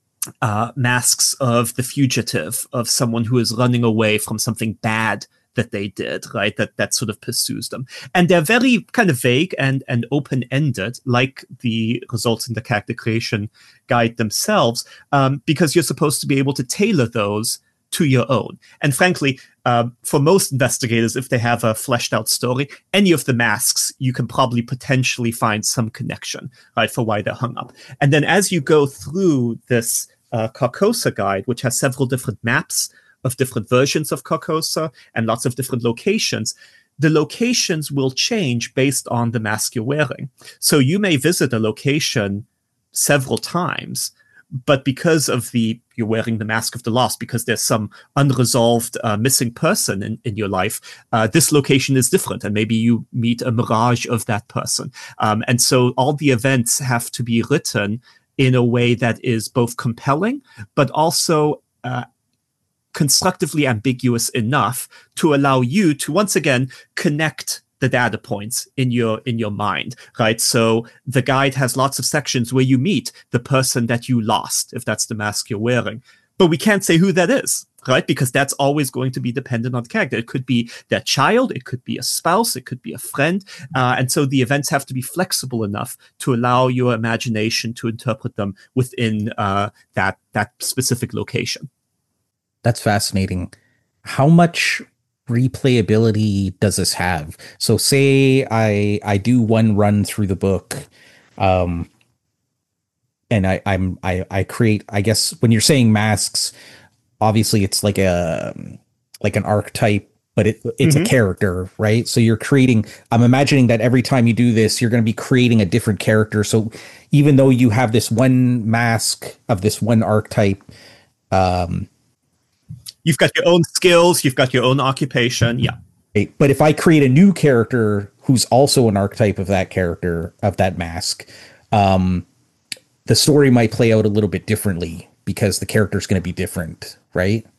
uh, masks of the fugitive, of someone who is running away from something bad that they did, right? That that sort of pursues them. And they're very kind of vague and, and open-ended, like the results in the character creation guide themselves, um, because you're supposed to be able to tailor those to your own. And frankly, uh, for most investigators, if they have a fleshed out story, any of the masks, you can probably potentially find some connection, right, for why they're hung up. And then as you go through this uh, Carcosa guide, which has several different maps of different versions of Carcosa and lots of different locations, the locations will change based on the mask you're wearing. So you may visit a location several times, but because of the, you're wearing the mask of the lost, because there's some unresolved uh, missing person in, in your life, uh, this location is different. And maybe you meet a mirage of that person. Um, and so all the events have to be written in a way that is both compelling, but also uh, constructively ambiguous enough to allow you to once again connect the data points in your in your mind, right? So the guide has lots of sections where you meet the person that you lost, if that's the mask you're wearing. But we can't say who that is, right? Because that's always going to be dependent on the character. It could be their child, it could be a spouse, it could be a friend. Uh, and so the events have to be flexible enough to allow your imagination to interpret them within uh, that that specific location. That's fascinating. How much replayability does this have? So say I I do one run through the book, um, and I I'm I I create, I guess when you're saying masks, obviously it's like a like an archetype, but it it's mm-hmm. a character, right? So you're creating, I'm imagining that every time you do this, you're going to be creating a different character. So even though you have this one mask of this one archetype, um, you've got your own skills, you've got your own occupation. Yeah. But if I create a new character who's also an archetype of that character, of that mask, um, the story might play out a little bit differently because the character is going to be different, right?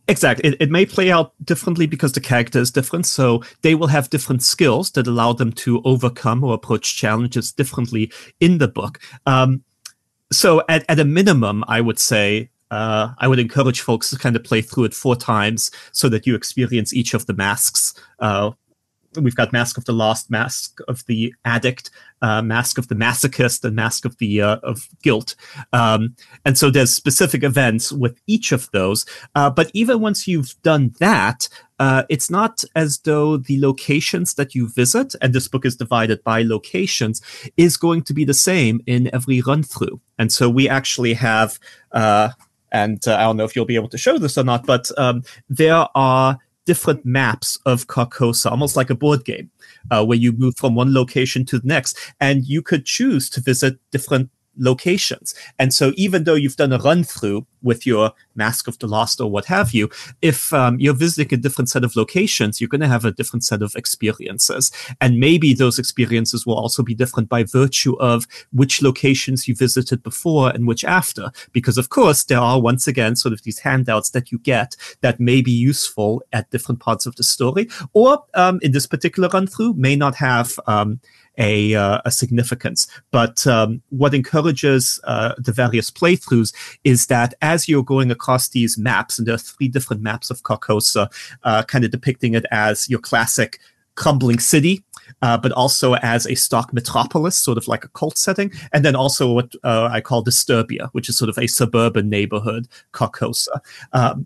Exactly. It, it may play out differently because the character is different. So they will have different skills that allow them to overcome or approach challenges differently in the book. Um, so at, at a minimum, I would say, uh, I would encourage folks to kind of play through it four times so that you experience each of the masks. Uh, We've got Mask of the Lost, Mask of the Addict, uh, Mask of the Masochist, and Mask of the uh, of Guilt. Um, and so there's specific events with each of those. Uh, but even once you've done that, uh, it's not as though the locations that you visit, and this book is divided by locations, is going to be the same in every run through. And so we actually have, uh, and uh, I don't know if you'll be able to show this or not, but um, there are different maps of Carcosa, almost like a board game, uh, where you move from one location to the next, and you could choose to visit different locations. And so even though you've done a run through with your Mask of the Lost or what have you, if um, you're visiting a different set of locations, you're going to have a different set of experiences. And maybe those experiences will also be different by virtue of which locations you visited before and which after. Because of course, there are once again sort of these handouts that you get that may be useful at different parts of the story, or um, in this particular run through may not have um, A, uh, a significance. But um, what encourages uh, the various playthroughs is that as you're going across these maps, and there are three different maps of Carcosa, uh, kind of depicting it as your classic crumbling city, uh, but also as a stock metropolis, sort of like a cult setting, and then also what uh, I call Disturbia, which is sort of a suburban neighborhood, Carcosa. Um,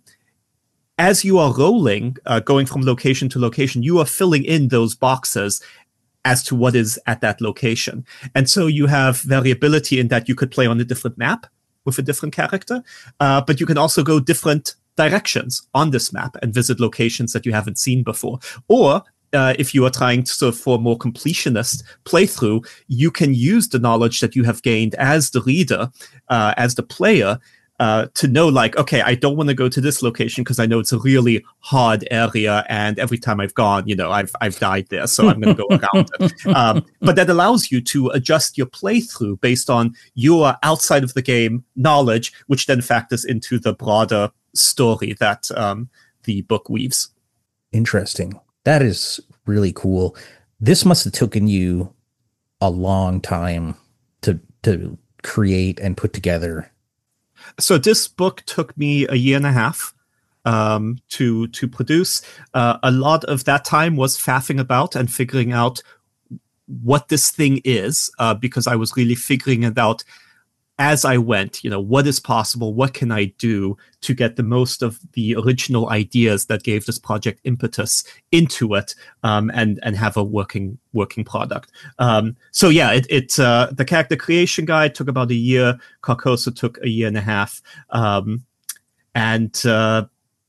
as you are rolling, uh, going from location to location, you are filling in those boxes as to what is at that location. And so you have variability in that you could play on a different map with a different character, uh, but you can also go different directions on this map and visit locations that you haven't seen before. Or uh, if you are trying to sort of for a more completionist playthrough, you can use the knowledge that you have gained as the reader, uh, as the player, Uh, to know, like, okay, I don't want to go to this location because I know it's a really hard area, and every time I've gone, you know, I've I've died there, so I'm going to go around it. Um, but that allows you to adjust your playthrough based on your outside of the game knowledge, which then factors into the broader story that um, the book weaves. Interesting. That is really cool. This must have taken you a long time to to create and put together. So this book took me a year and a half um, to to produce. Uh, a lot of that time was faffing about and figuring out what this thing is, uh, because I was really figuring it out as I went. You know, what is possible? What can I do to get the most of the original ideas that gave this project impetus into it, um, and and have a working working product. Um, so yeah, it, it uh, the character creation guide took about a year. Carcosa took a year and a half, um, and uh,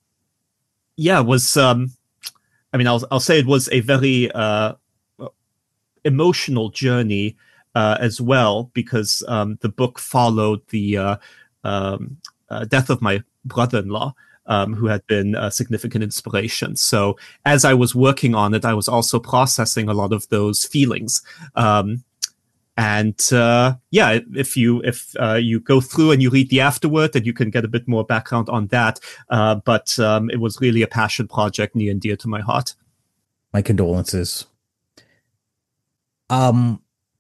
yeah, it was. Um, I mean, I'll I'll say it was a very uh, emotional journey. Uh, as well, because um, the book followed the uh, um, uh, death of my brother-in-law, um, who had been a significant inspiration. So as I was working on it, I was also processing a lot of those feelings. Um, and uh, yeah, if you if uh, you go through and you read the afterword, then you can get a bit more background on that. Uh, but um, it was really a passion project near and dear to my heart. My condolences. Um.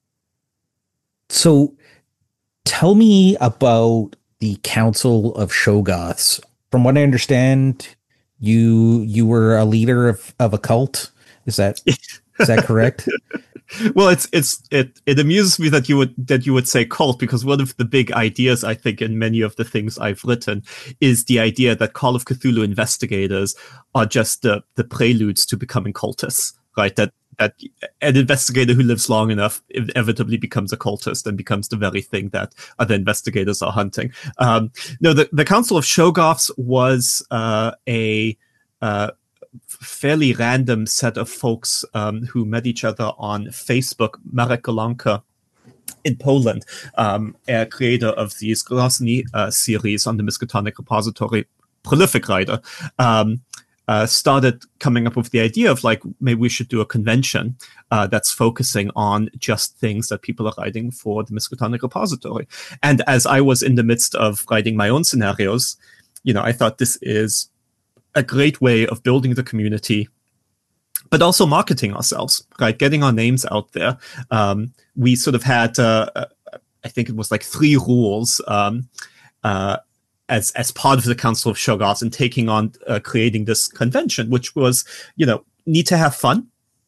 So tell me about the Council of Shoggoths. From what I understand, you you were a leader of, of a cult. Is that is that correct? Well, it's it's it it amuses me that you would that you would say cult, because one of the big ideas, I think, in many of the things I've written is the idea that Call of Cthulhu investigators are just the the preludes to becoming cultists, right? That that an investigator who lives long enough inevitably becomes a cultist and becomes the very thing that other investigators are hunting. Um, no, the, the Council of Shoggoths was uh, a uh, fairly random set of folks um, who met each other on Facebook. Marek Golonka in Poland, um, a creator of the Grozny uh, series on the Miskatonic Repository, prolific writer, um, Uh, started coming up with the idea of, like, maybe we should do a convention uh, that's focusing on just things that people are writing for the Miskatonic Repository. And as I was in the midst of writing my own scenarios, you know, I thought this is a great way of building the community, but also marketing ourselves, right? Getting our names out there. Um, we sort of had, uh, I think it was like three rules um, uh, as as part of the Council of Shoggoths and taking on uh, creating this convention, which was, you know, need to have fun.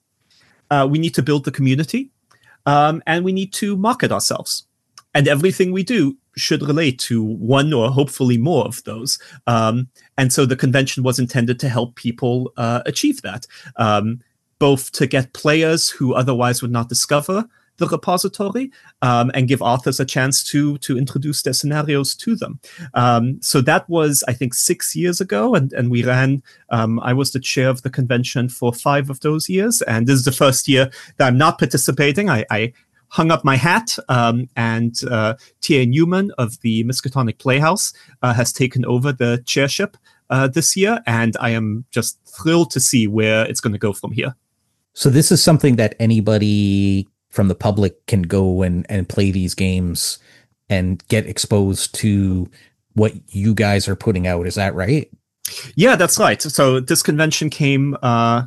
Uh, we need to build the community, um, and we need to market ourselves. And everything we do should relate to one or hopefully more of those. Um, and so the convention was intended to help people uh, achieve that, um, both to get players who otherwise would not discover the repository, um, and give authors a chance to to introduce their scenarios to them. Um, so that was, I think, six years ago, and, and we ran, um, I was the chair of the convention for five of those years, and this is the first year that I'm not participating. I, I hung up my hat, um, and uh, T A Newman of the Miskatonic Playhouse uh, has taken over the chairship uh, this year, and I am just thrilled to see where it's going to go from here. So this is something that anybody from the public can go and, and play these games and get exposed to what you guys are putting out. Is that right? Yeah, that's right. So this convention came uh,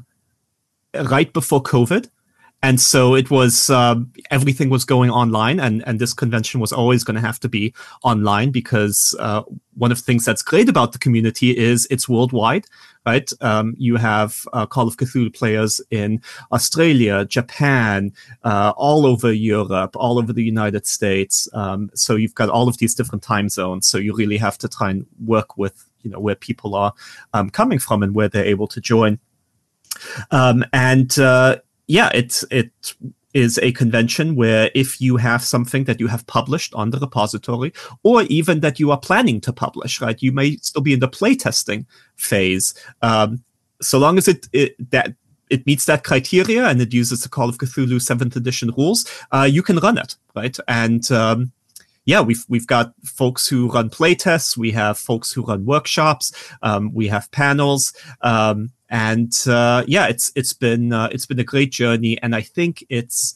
right before COVID. And so it was, uh, everything was going online, and, and this convention was always going to have to be online because uh, one of the things that's great about the community is it's worldwide, right? Um, you have uh, Call of Cthulhu players in Australia, Japan, uh, all over Europe, all over the United States. Um, so you've got all of these different time zones. So you really have to try and work with, you know, where people are um, coming from and where they're able to join. Um, and, uh, Yeah, it's it is a convention where if you have something that you have published on the repository, or even that you are planning to publish, right? You may still be in the playtesting phase. Um, so long as it, it that it meets that criteria and it uses the Call of Cthulhu seventh edition rules, uh, you can run it, right? And um, yeah, we've we've got folks who run playtests, we have folks who run workshops, um, we have panels. Um, And uh, yeah, it's it's been uh, it's been a great journey, and I think it's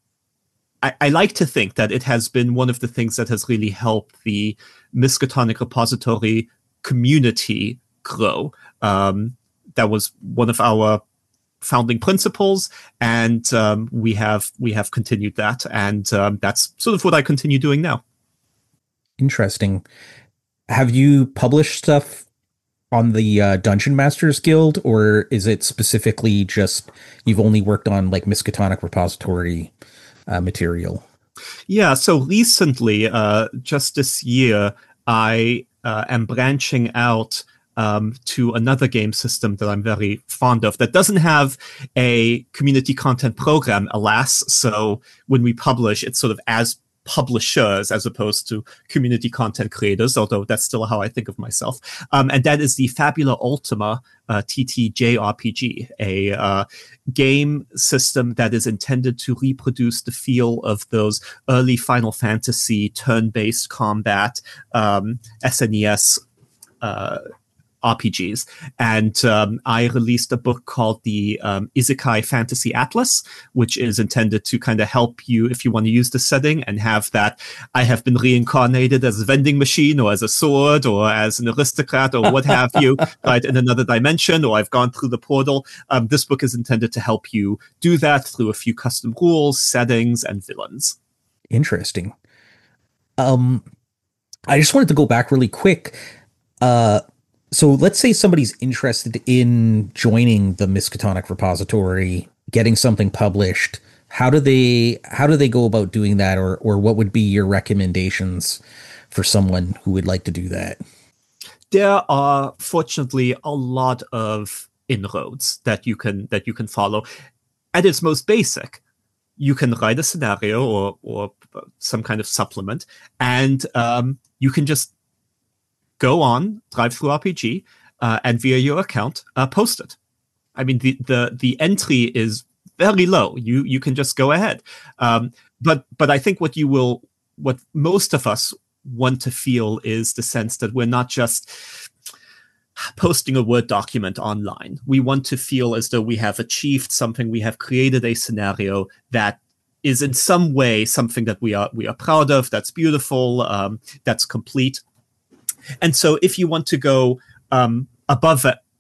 I, I like to think that it has been one of the things that has really helped the Miskatonic repository community grow. Um, that was one of our founding principles, and um, we have we have continued that, and um, that's sort of what I continue doing now. Interesting. Have you published stuff on the uh, Dungeon Masters Guild, or is it specifically just you've only worked on like Miskatonic repository uh, material? Yeah, so recently, uh, just this year, I uh, am branching out um, to another game system that I'm very fond of that doesn't have a community content program, alas. So when we publish, it's sort of as publishers as opposed to community content creators, although that's still how I think of myself. Um, and that is the Fabula Ultima uh, T T J R P G, a uh, game system that is intended to reproduce the feel of those early Final Fantasy turn-based combat um, S N E S uh, R P Gs. And um, I released a book called the um, Isekai Fantasy Atlas, which is intended to kind of help you if you want to use the setting and have that I have been reincarnated as a vending machine or as a sword or as an aristocrat or what have you, right, in another dimension, or I've gone through the portal. Um, this book is intended to help you do that through a few custom rules, settings, and villains. Interesting. Um, I just wanted to go back really quick. Uh, So let's say somebody's interested in joining the Miskatonic repository, getting something published. How do they how do they go about doing that, or or what would be your recommendations for someone who would like to do that? There are fortunately a lot of inroads that you can that you can follow. At its most basic, you can write a scenario or or some kind of supplement, and um, you can just go on DriveThruRPG uh, and via your account uh, post it. I mean, the, the the entry is very low. You you can just go ahead. Um, but but I think what you will what most of us want to feel is the sense that we're not just posting a Word document online. We want to feel as though we have achieved something. We have created a scenario that is in some way something that we are we are proud of. That's beautiful. Um, that's complete. And so if you want to go um, above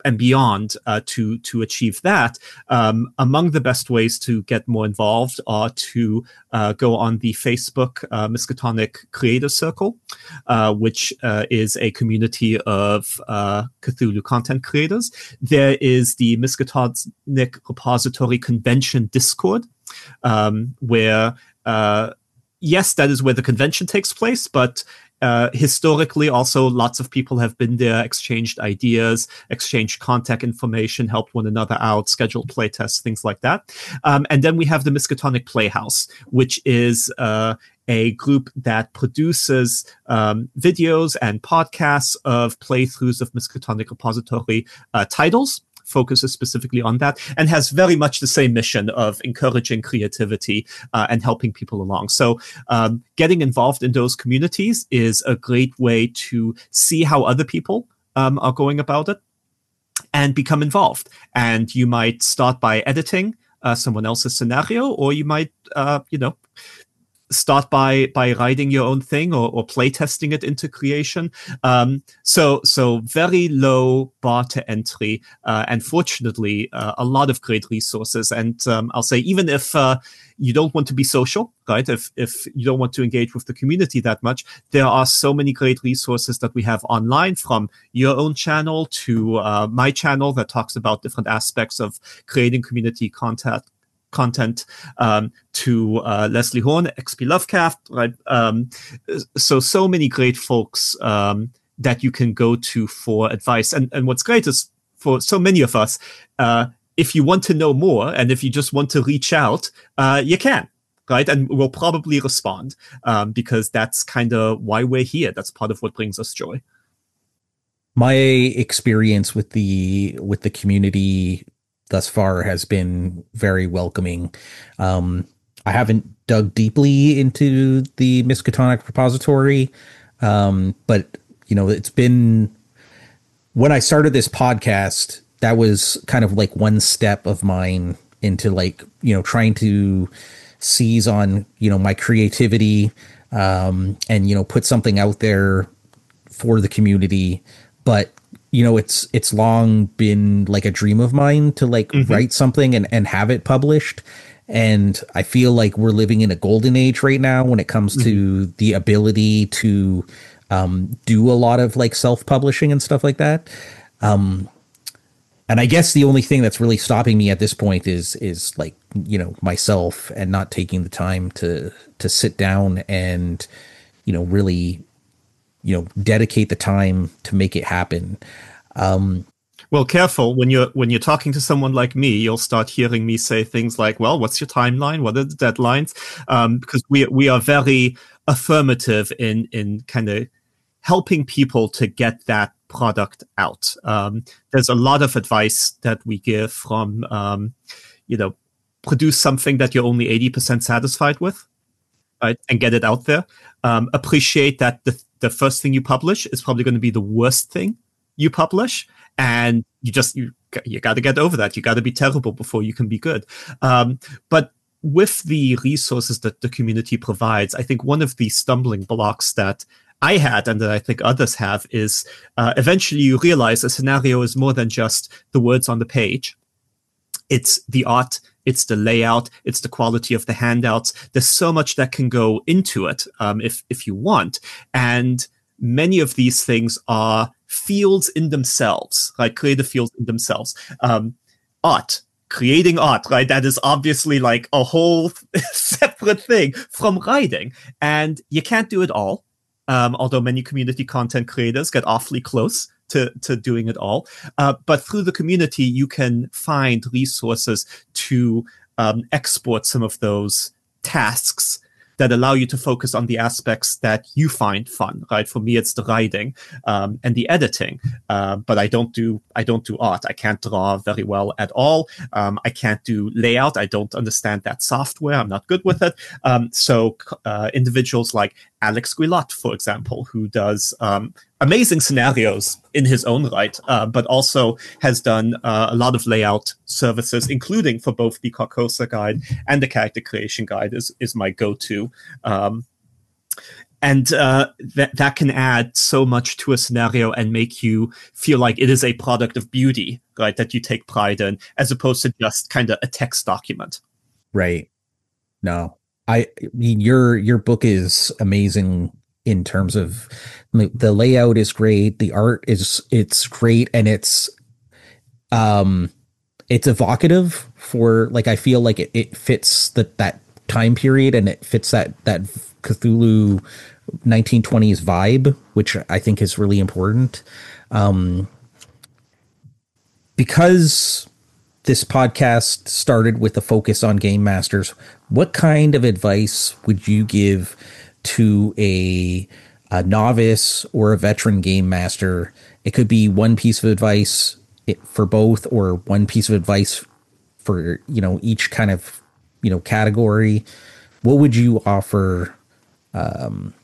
and beyond uh, to to achieve that. Um, among the best ways to get more involved are to uh, go on the Facebook uh, Miskatonic Creator Circle, uh, which uh, is a community of uh, Cthulhu content creators. There is the Miskatonic Repository Convention Discord, um, where uh, yes, that is where the convention takes place, but Uh, historically, also, lots of people have been there, exchanged ideas, exchanged contact information, helped one another out, scheduled playtests, things like that. Um, and then we have the Miskatonic Playhouse, which is uh, a group that produces um, videos and podcasts of playthroughs of Miskatonic Repository uh, titles, focuses specifically on that, and has very much the same mission of encouraging creativity uh, and helping people along. So um, getting involved in those communities is a great way to see how other people um, are going about it and become involved. And you might start by editing uh, someone else's scenario, or you might, uh, you know, start by by writing your own thing or, or play testing it into creation. Um, so so very low bar to entry, uh, and fortunately uh, a lot of great resources. And um, I'll say, even if uh, you don't want to be social, right? If if you don't want to engage with the community that much, there are so many great resources that we have online, from your own channel to uh, my channel that talks about different aspects of creating community content. content um, to uh, Leslie Horn, X P Lovecraft, right? Um, so, so many great folks um, that you can go to for advice. And, and what's great is, for so many of us, uh, if you want to know more and if you just want to reach out, uh, you can, right? And we'll probably respond um, because that's kind of why we're here. That's part of what brings us joy. My experience with the with the community thus far has been very welcoming. Um, I haven't dug deeply into the Miskatonic repository, um, but you know, it's been, when I started this podcast, that was kind of like one step of mine into, like, you know, trying to seize on, you know, my creativity, um, and, you know, put something out there for the community. But you know, it's it's long been like a dream of mine to like mm-hmm. write something and, and have it published. And I feel like we're living in a golden age right now when it comes mm-hmm. to the ability to um, do a lot of like self-publishing and stuff like that. Um, and I guess the only thing that's really stopping me at this point is is like, you know, myself, and not taking the time to to sit down and, you know, really, you know, dedicate the time to make it happen. Um, well, careful when you're when you're talking to someone like me, you'll start hearing me say things like, "Well, what's your timeline? What are the deadlines?" Um, because we we are very affirmative in in kind of helping people to get that product out. Um, there's a lot of advice that we give, from um, you know, produce something that you're only eighty percent satisfied with, right, and get it out there. Um, appreciate that the the first thing you publish is probably going to be the worst thing you publish, and you just you you got to get over that. You got to be terrible before you can be good. Um, but with the resources that the community provides, I think one of the stumbling blocks that I had, and that I think others have, is uh, eventually you realize a scenario is more than just the words on the page. It's the art, it's the layout, it's the quality of the handouts. There's so much that can go into it um, if if you want. And many of these things are fields in themselves, right? Creative fields in themselves. Um, art, creating art, right? That is obviously like a whole separate thing from writing. And you can't do it all. Um, although many community content creators get awfully close to, to doing it all. Uh, but through the community, you can find resources to um, export some of those tasks that allow you to focus on the aspects that you find fun, right? For me, it's the writing um, and the editing. Uh, but I don't do I don't do art. I can't draw very well at all. Um, I can't do layout. I don't understand that software. I'm not good with it. Um, so uh, individuals like Alex Guillotte, for example, who does um, amazing scenarios in his own right, uh, but also has done uh, a lot of layout services, including for both the Carcosa guide and the character creation guide, is, is my go-to. Um, and uh, that that can add so much to a scenario and make you feel like it is a product of beauty, right? That you take pride in, as opposed to just kind of a text document. Right. No, I mean your your book is amazing in terms of the layout is great, the art is it's great, and it's um it's evocative for like I feel like it, it fits that that time period, and it fits that that Cthulhu nineteen twenties vibe, which I think is really important. Um, because this podcast started with a focus on game masters, what kind of advice would you give to a, a novice or a veteran game master? It could be one piece of advice for both, or one piece of advice for, you know, each kind of, you know, category. What would you offer um,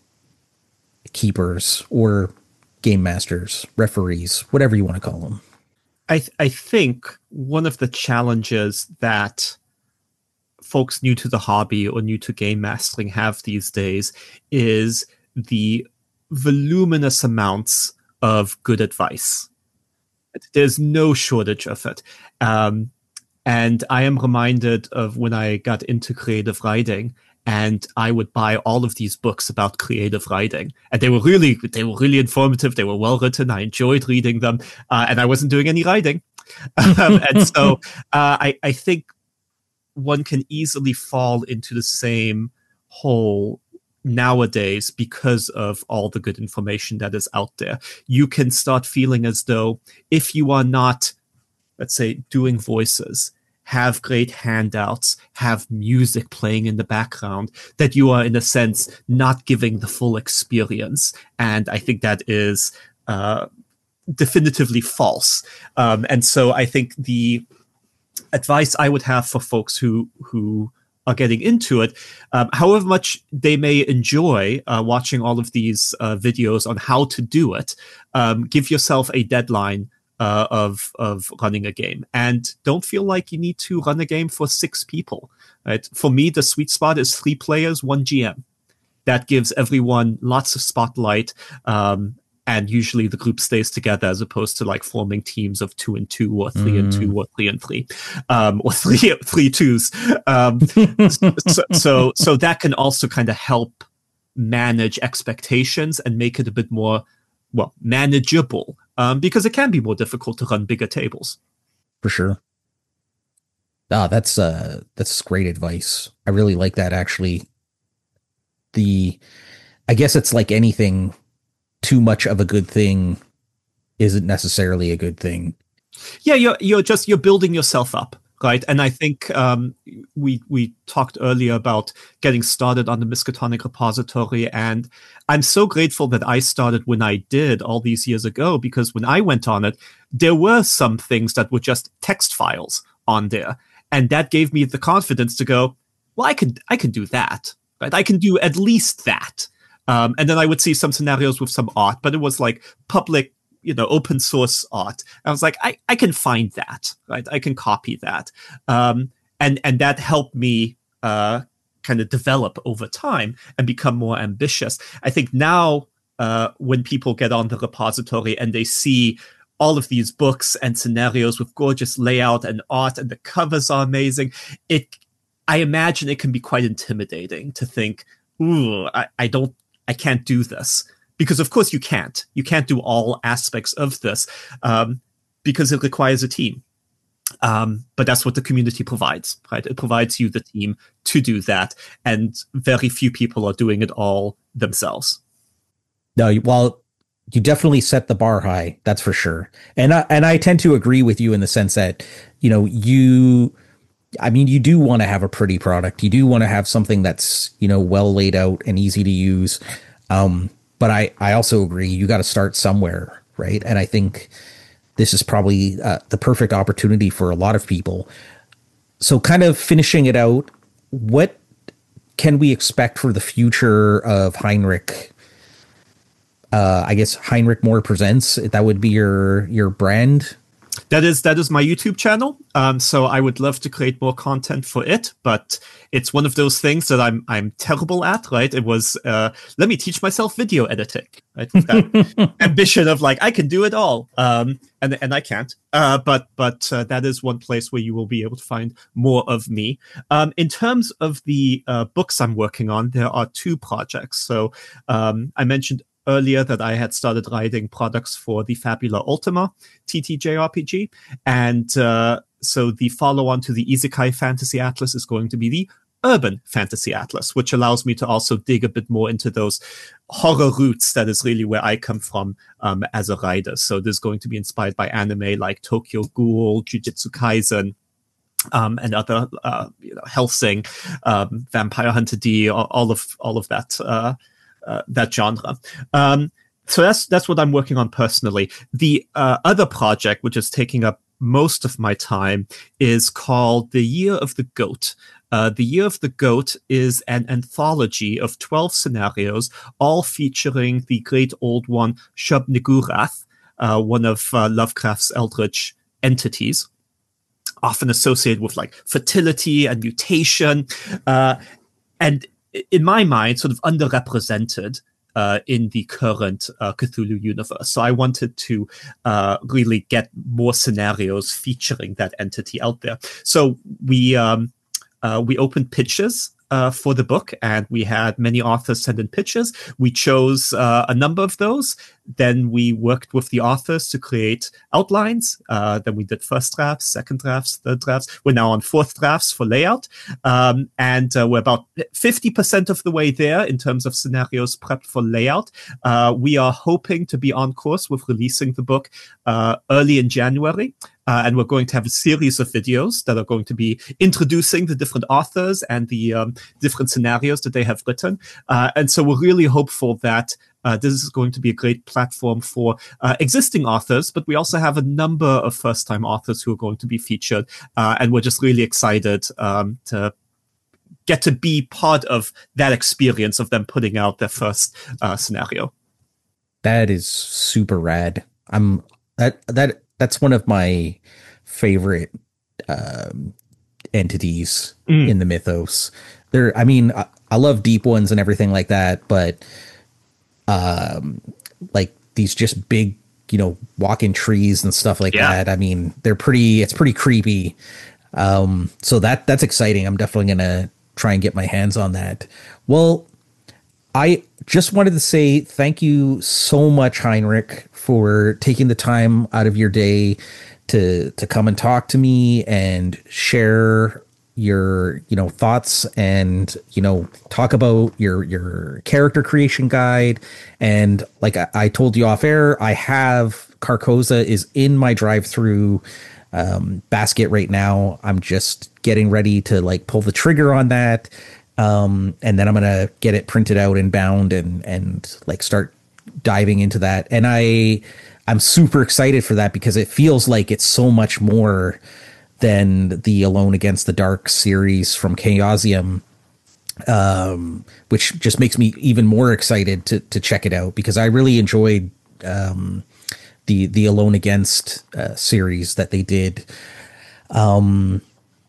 keepers or game masters, referees, whatever you want to call them? I th- I think one of the challenges that folks new to the hobby or new to game mastering have these days is the voluminous amounts of good advice. There's no shortage of it. Um, and I am reminded of when I got into creative writing, and I would buy all of these books about creative writing, and they were really, they were really informative. They were well written. I enjoyed reading them, uh, and I wasn't doing any writing. um, and so uh, I, I think one can easily fall into the same hole nowadays because of all the good information that is out there. You can start feeling as though if you are not, let's say, doing voices, have great handouts, have music playing in the background, that you are, in a sense, not giving the full experience. And I think that is uh, definitively false. Um, and so I think the advice I would have for folks who who are getting into it, um, however much they may enjoy uh, watching all of these uh, videos on how to do it, um, give yourself a deadline Uh, of of running a game, and don't feel like you need to run a game for six people. Right? For me, the sweet spot is three players, one G M. That gives everyone lots of spotlight, um, and usually the group stays together as opposed to like forming teams of two and two, or three mm. and two, or three and three, um, or three three twos. Um, so, so so that can also kind of help manage expectations and make it a bit more, well, manageable. Um, because it can be more difficult to run bigger tables. For sure. Ah, that's uh, that's great advice. I really like that, actually. The, I guess it's like anything, too much of a good thing isn't necessarily a good thing. Yeah, you're you're just you're building yourself up, right? And I think um, we we talked earlier about getting started on the Miskatonic repository, and I'm so grateful that I started when I did all these years ago, because when I went on it, there were some things that were just text files on there, and that gave me the confidence to go, well, I could I could do that, right? I can do at least that. Um, and then I would see some scenarios with some art, but it was like public, you know, open source art. I was like, I, I can find that, right? I can copy that. Um, and, and that helped me uh, kind of develop over time and become more ambitious. I think now uh, when people get on the repository and they see all of these books and scenarios with gorgeous layout and art, and the covers are amazing, it, I imagine it can be quite intimidating to think, ooh, I, I don't, I can't do this. Because of course you can't. You can't do all aspects of this um, because it requires a team. Um, but that's what the community provides, right? It provides you the team to do that, and very few people are doing it all themselves. No, well, you definitely set the bar high, that's for sure. And I, and I tend to agree with you in the sense that, you know, you, I mean, you do want to have a pretty product. You do want to have something that's, you know, well laid out and easy to use. Um, But I, I also agree, you got to start somewhere, right? And I think this is probably uh, the perfect opportunity for a lot of people. So kind of finishing it out, what can we expect for the future of Heinrich? Uh, I guess Heinrich Moore Presents, that would be your your brand? That is that is my YouTube channel. Um, so I would love to create more content for it, but it's one of those things that I'm I'm terrible at. Right? It was uh, let me teach myself video editing. Right? That ambition of like I can do it all, um, and and I can't. Uh, but but uh, that is one place where you will be able to find more of me. Um, in terms of the uh, books I'm working on, there are two projects. So um, I mentioned earlier that I had started writing products for the Fabula Ultima T T J R P G. And uh, so the follow-on to the Isekai Fantasy Atlas is going to be the Urban Fantasy Atlas, which allows me to also dig a bit more into those horror roots. That is really where I come from um, as a writer. So this is going to be inspired by anime like Tokyo Ghoul, Jujutsu Kaisen, Um, and other, uh, you know, Hellsing, um, Vampire Hunter D, all, all of all of that uh, uh, that genre. Um, so that's that's what I'm working on personally. The uh, other project, which is taking up most of my time, is called The Year of the Goat. Uh, the Year of the Goat is an anthology of twelve scenarios, all featuring the great old one Shub-Niggurath, uh, one of uh, Lovecraft's eldritch entities, often associated with like fertility and mutation, uh, and in my mind, sort of underrepresented uh, in the current uh, Cthulhu universe. So I wanted to uh, really get more scenarios featuring that entity out there. So we um, uh, we opened pitches Uh, for the book, and we had many authors send in pitches. We chose uh, a number of those. Then we worked with the authors to create outlines. Uh, then we did first drafts, second drafts, third drafts. We're now on fourth drafts for layout. Um, and uh, we're about fifty percent of the way there in terms of scenarios prepped for layout. Uh, we are hoping to be on course with releasing the book uh, early in January. Uh, and we're going to have a series of videos that are going to be introducing the different authors and the um, different scenarios that they have written. Uh, and so we're really hopeful that uh, this is going to be a great platform for uh, existing authors, but we also have a number of first-time authors who are going to be featured. Uh, and we're just really excited um, to get to be part of that experience of them putting out their first uh, scenario. That is super rad. I'm that that. That's one of my favorite um, entities mm. in the mythos. There, I mean, I, I love deep ones and everything like that, but um, like these just big, you know, walking trees and stuff like yeah. that. I mean, they're pretty. It's pretty creepy. Um, so that that's exciting. I'm definitely gonna try and get my hands on that. Well, I just wanted to say thank you so much, Heinrich, for taking the time out of your day to to come and talk to me and share your, you know, thoughts and, you know, talk about your your character creation guide. And like I, I told you off air, I have Carcosa is in my drive-through um, basket right now. I'm just getting ready to like pull the trigger on that. Um, and then I'm going to get it printed out and bound and, and like start diving into that. And I, I'm super excited for that because it feels like it's so much more than the Alone Against the Dark series from Chaosium, um, which just makes me even more excited to, to check it out because I really enjoyed, um, the, the Alone Against, uh, series that they did. Um,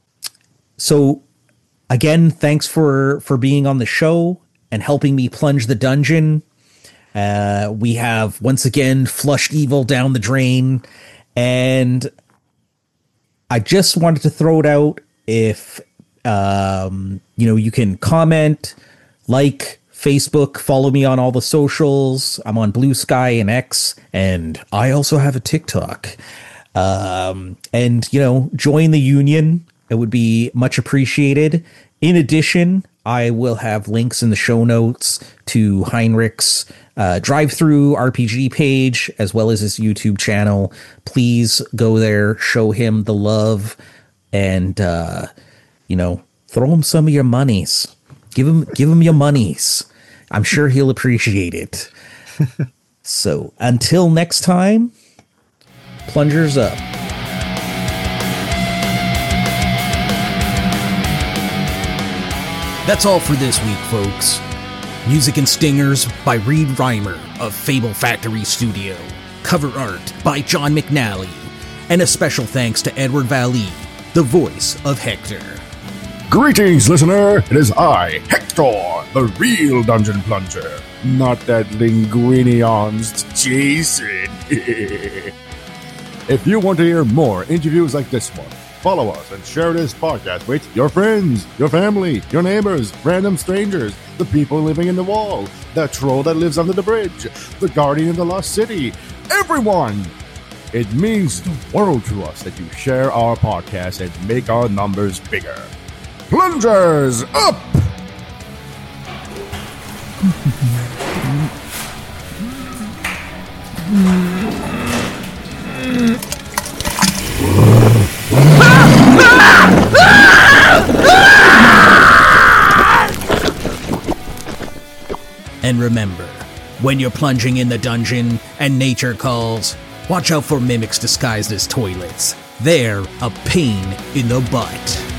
so, Again, thanks for, for being on the show and helping me plunge the dungeon. Uh, we have once again flushed evil down the drain. And I just wanted to throw it out. If, um, you know, you can comment, like, Facebook, follow me on all the socials. I'm on Blue Sky and X. And I also have a TikTok. Um, and, you know, join the union. It would be much appreciated. In addition, I will have links in the show notes to Heinrich's uh, drive-through R P G page, as well as his YouTube channel. Please go there, show him the love, and, uh, you know, throw him some of your monies. Give him, give him your monies. I'm sure he'll appreciate it. So until next time, plungers up. That's all for this week, folks. Music and Stingers by Reed Reimer of Fable Factory Studio. Cover art by John McNally. And a special thanks to Edward Valley, the voice of Hector. Greetings, listener! It is I, Hector, the real Dungeon Plunger, not that Linguinion's Jason. If you want to hear more interviews like this one, follow us and share this podcast with your friends, your family, your neighbors, random strangers, the people living in the wall, the troll that lives under the bridge, the guardian of the lost city, everyone! It means the world to us that you share our podcast and make our numbers bigger. Plungers up! And remember, when you're plunging in the dungeon and nature calls, watch out for mimics disguised as toilets. They're a pain in the butt.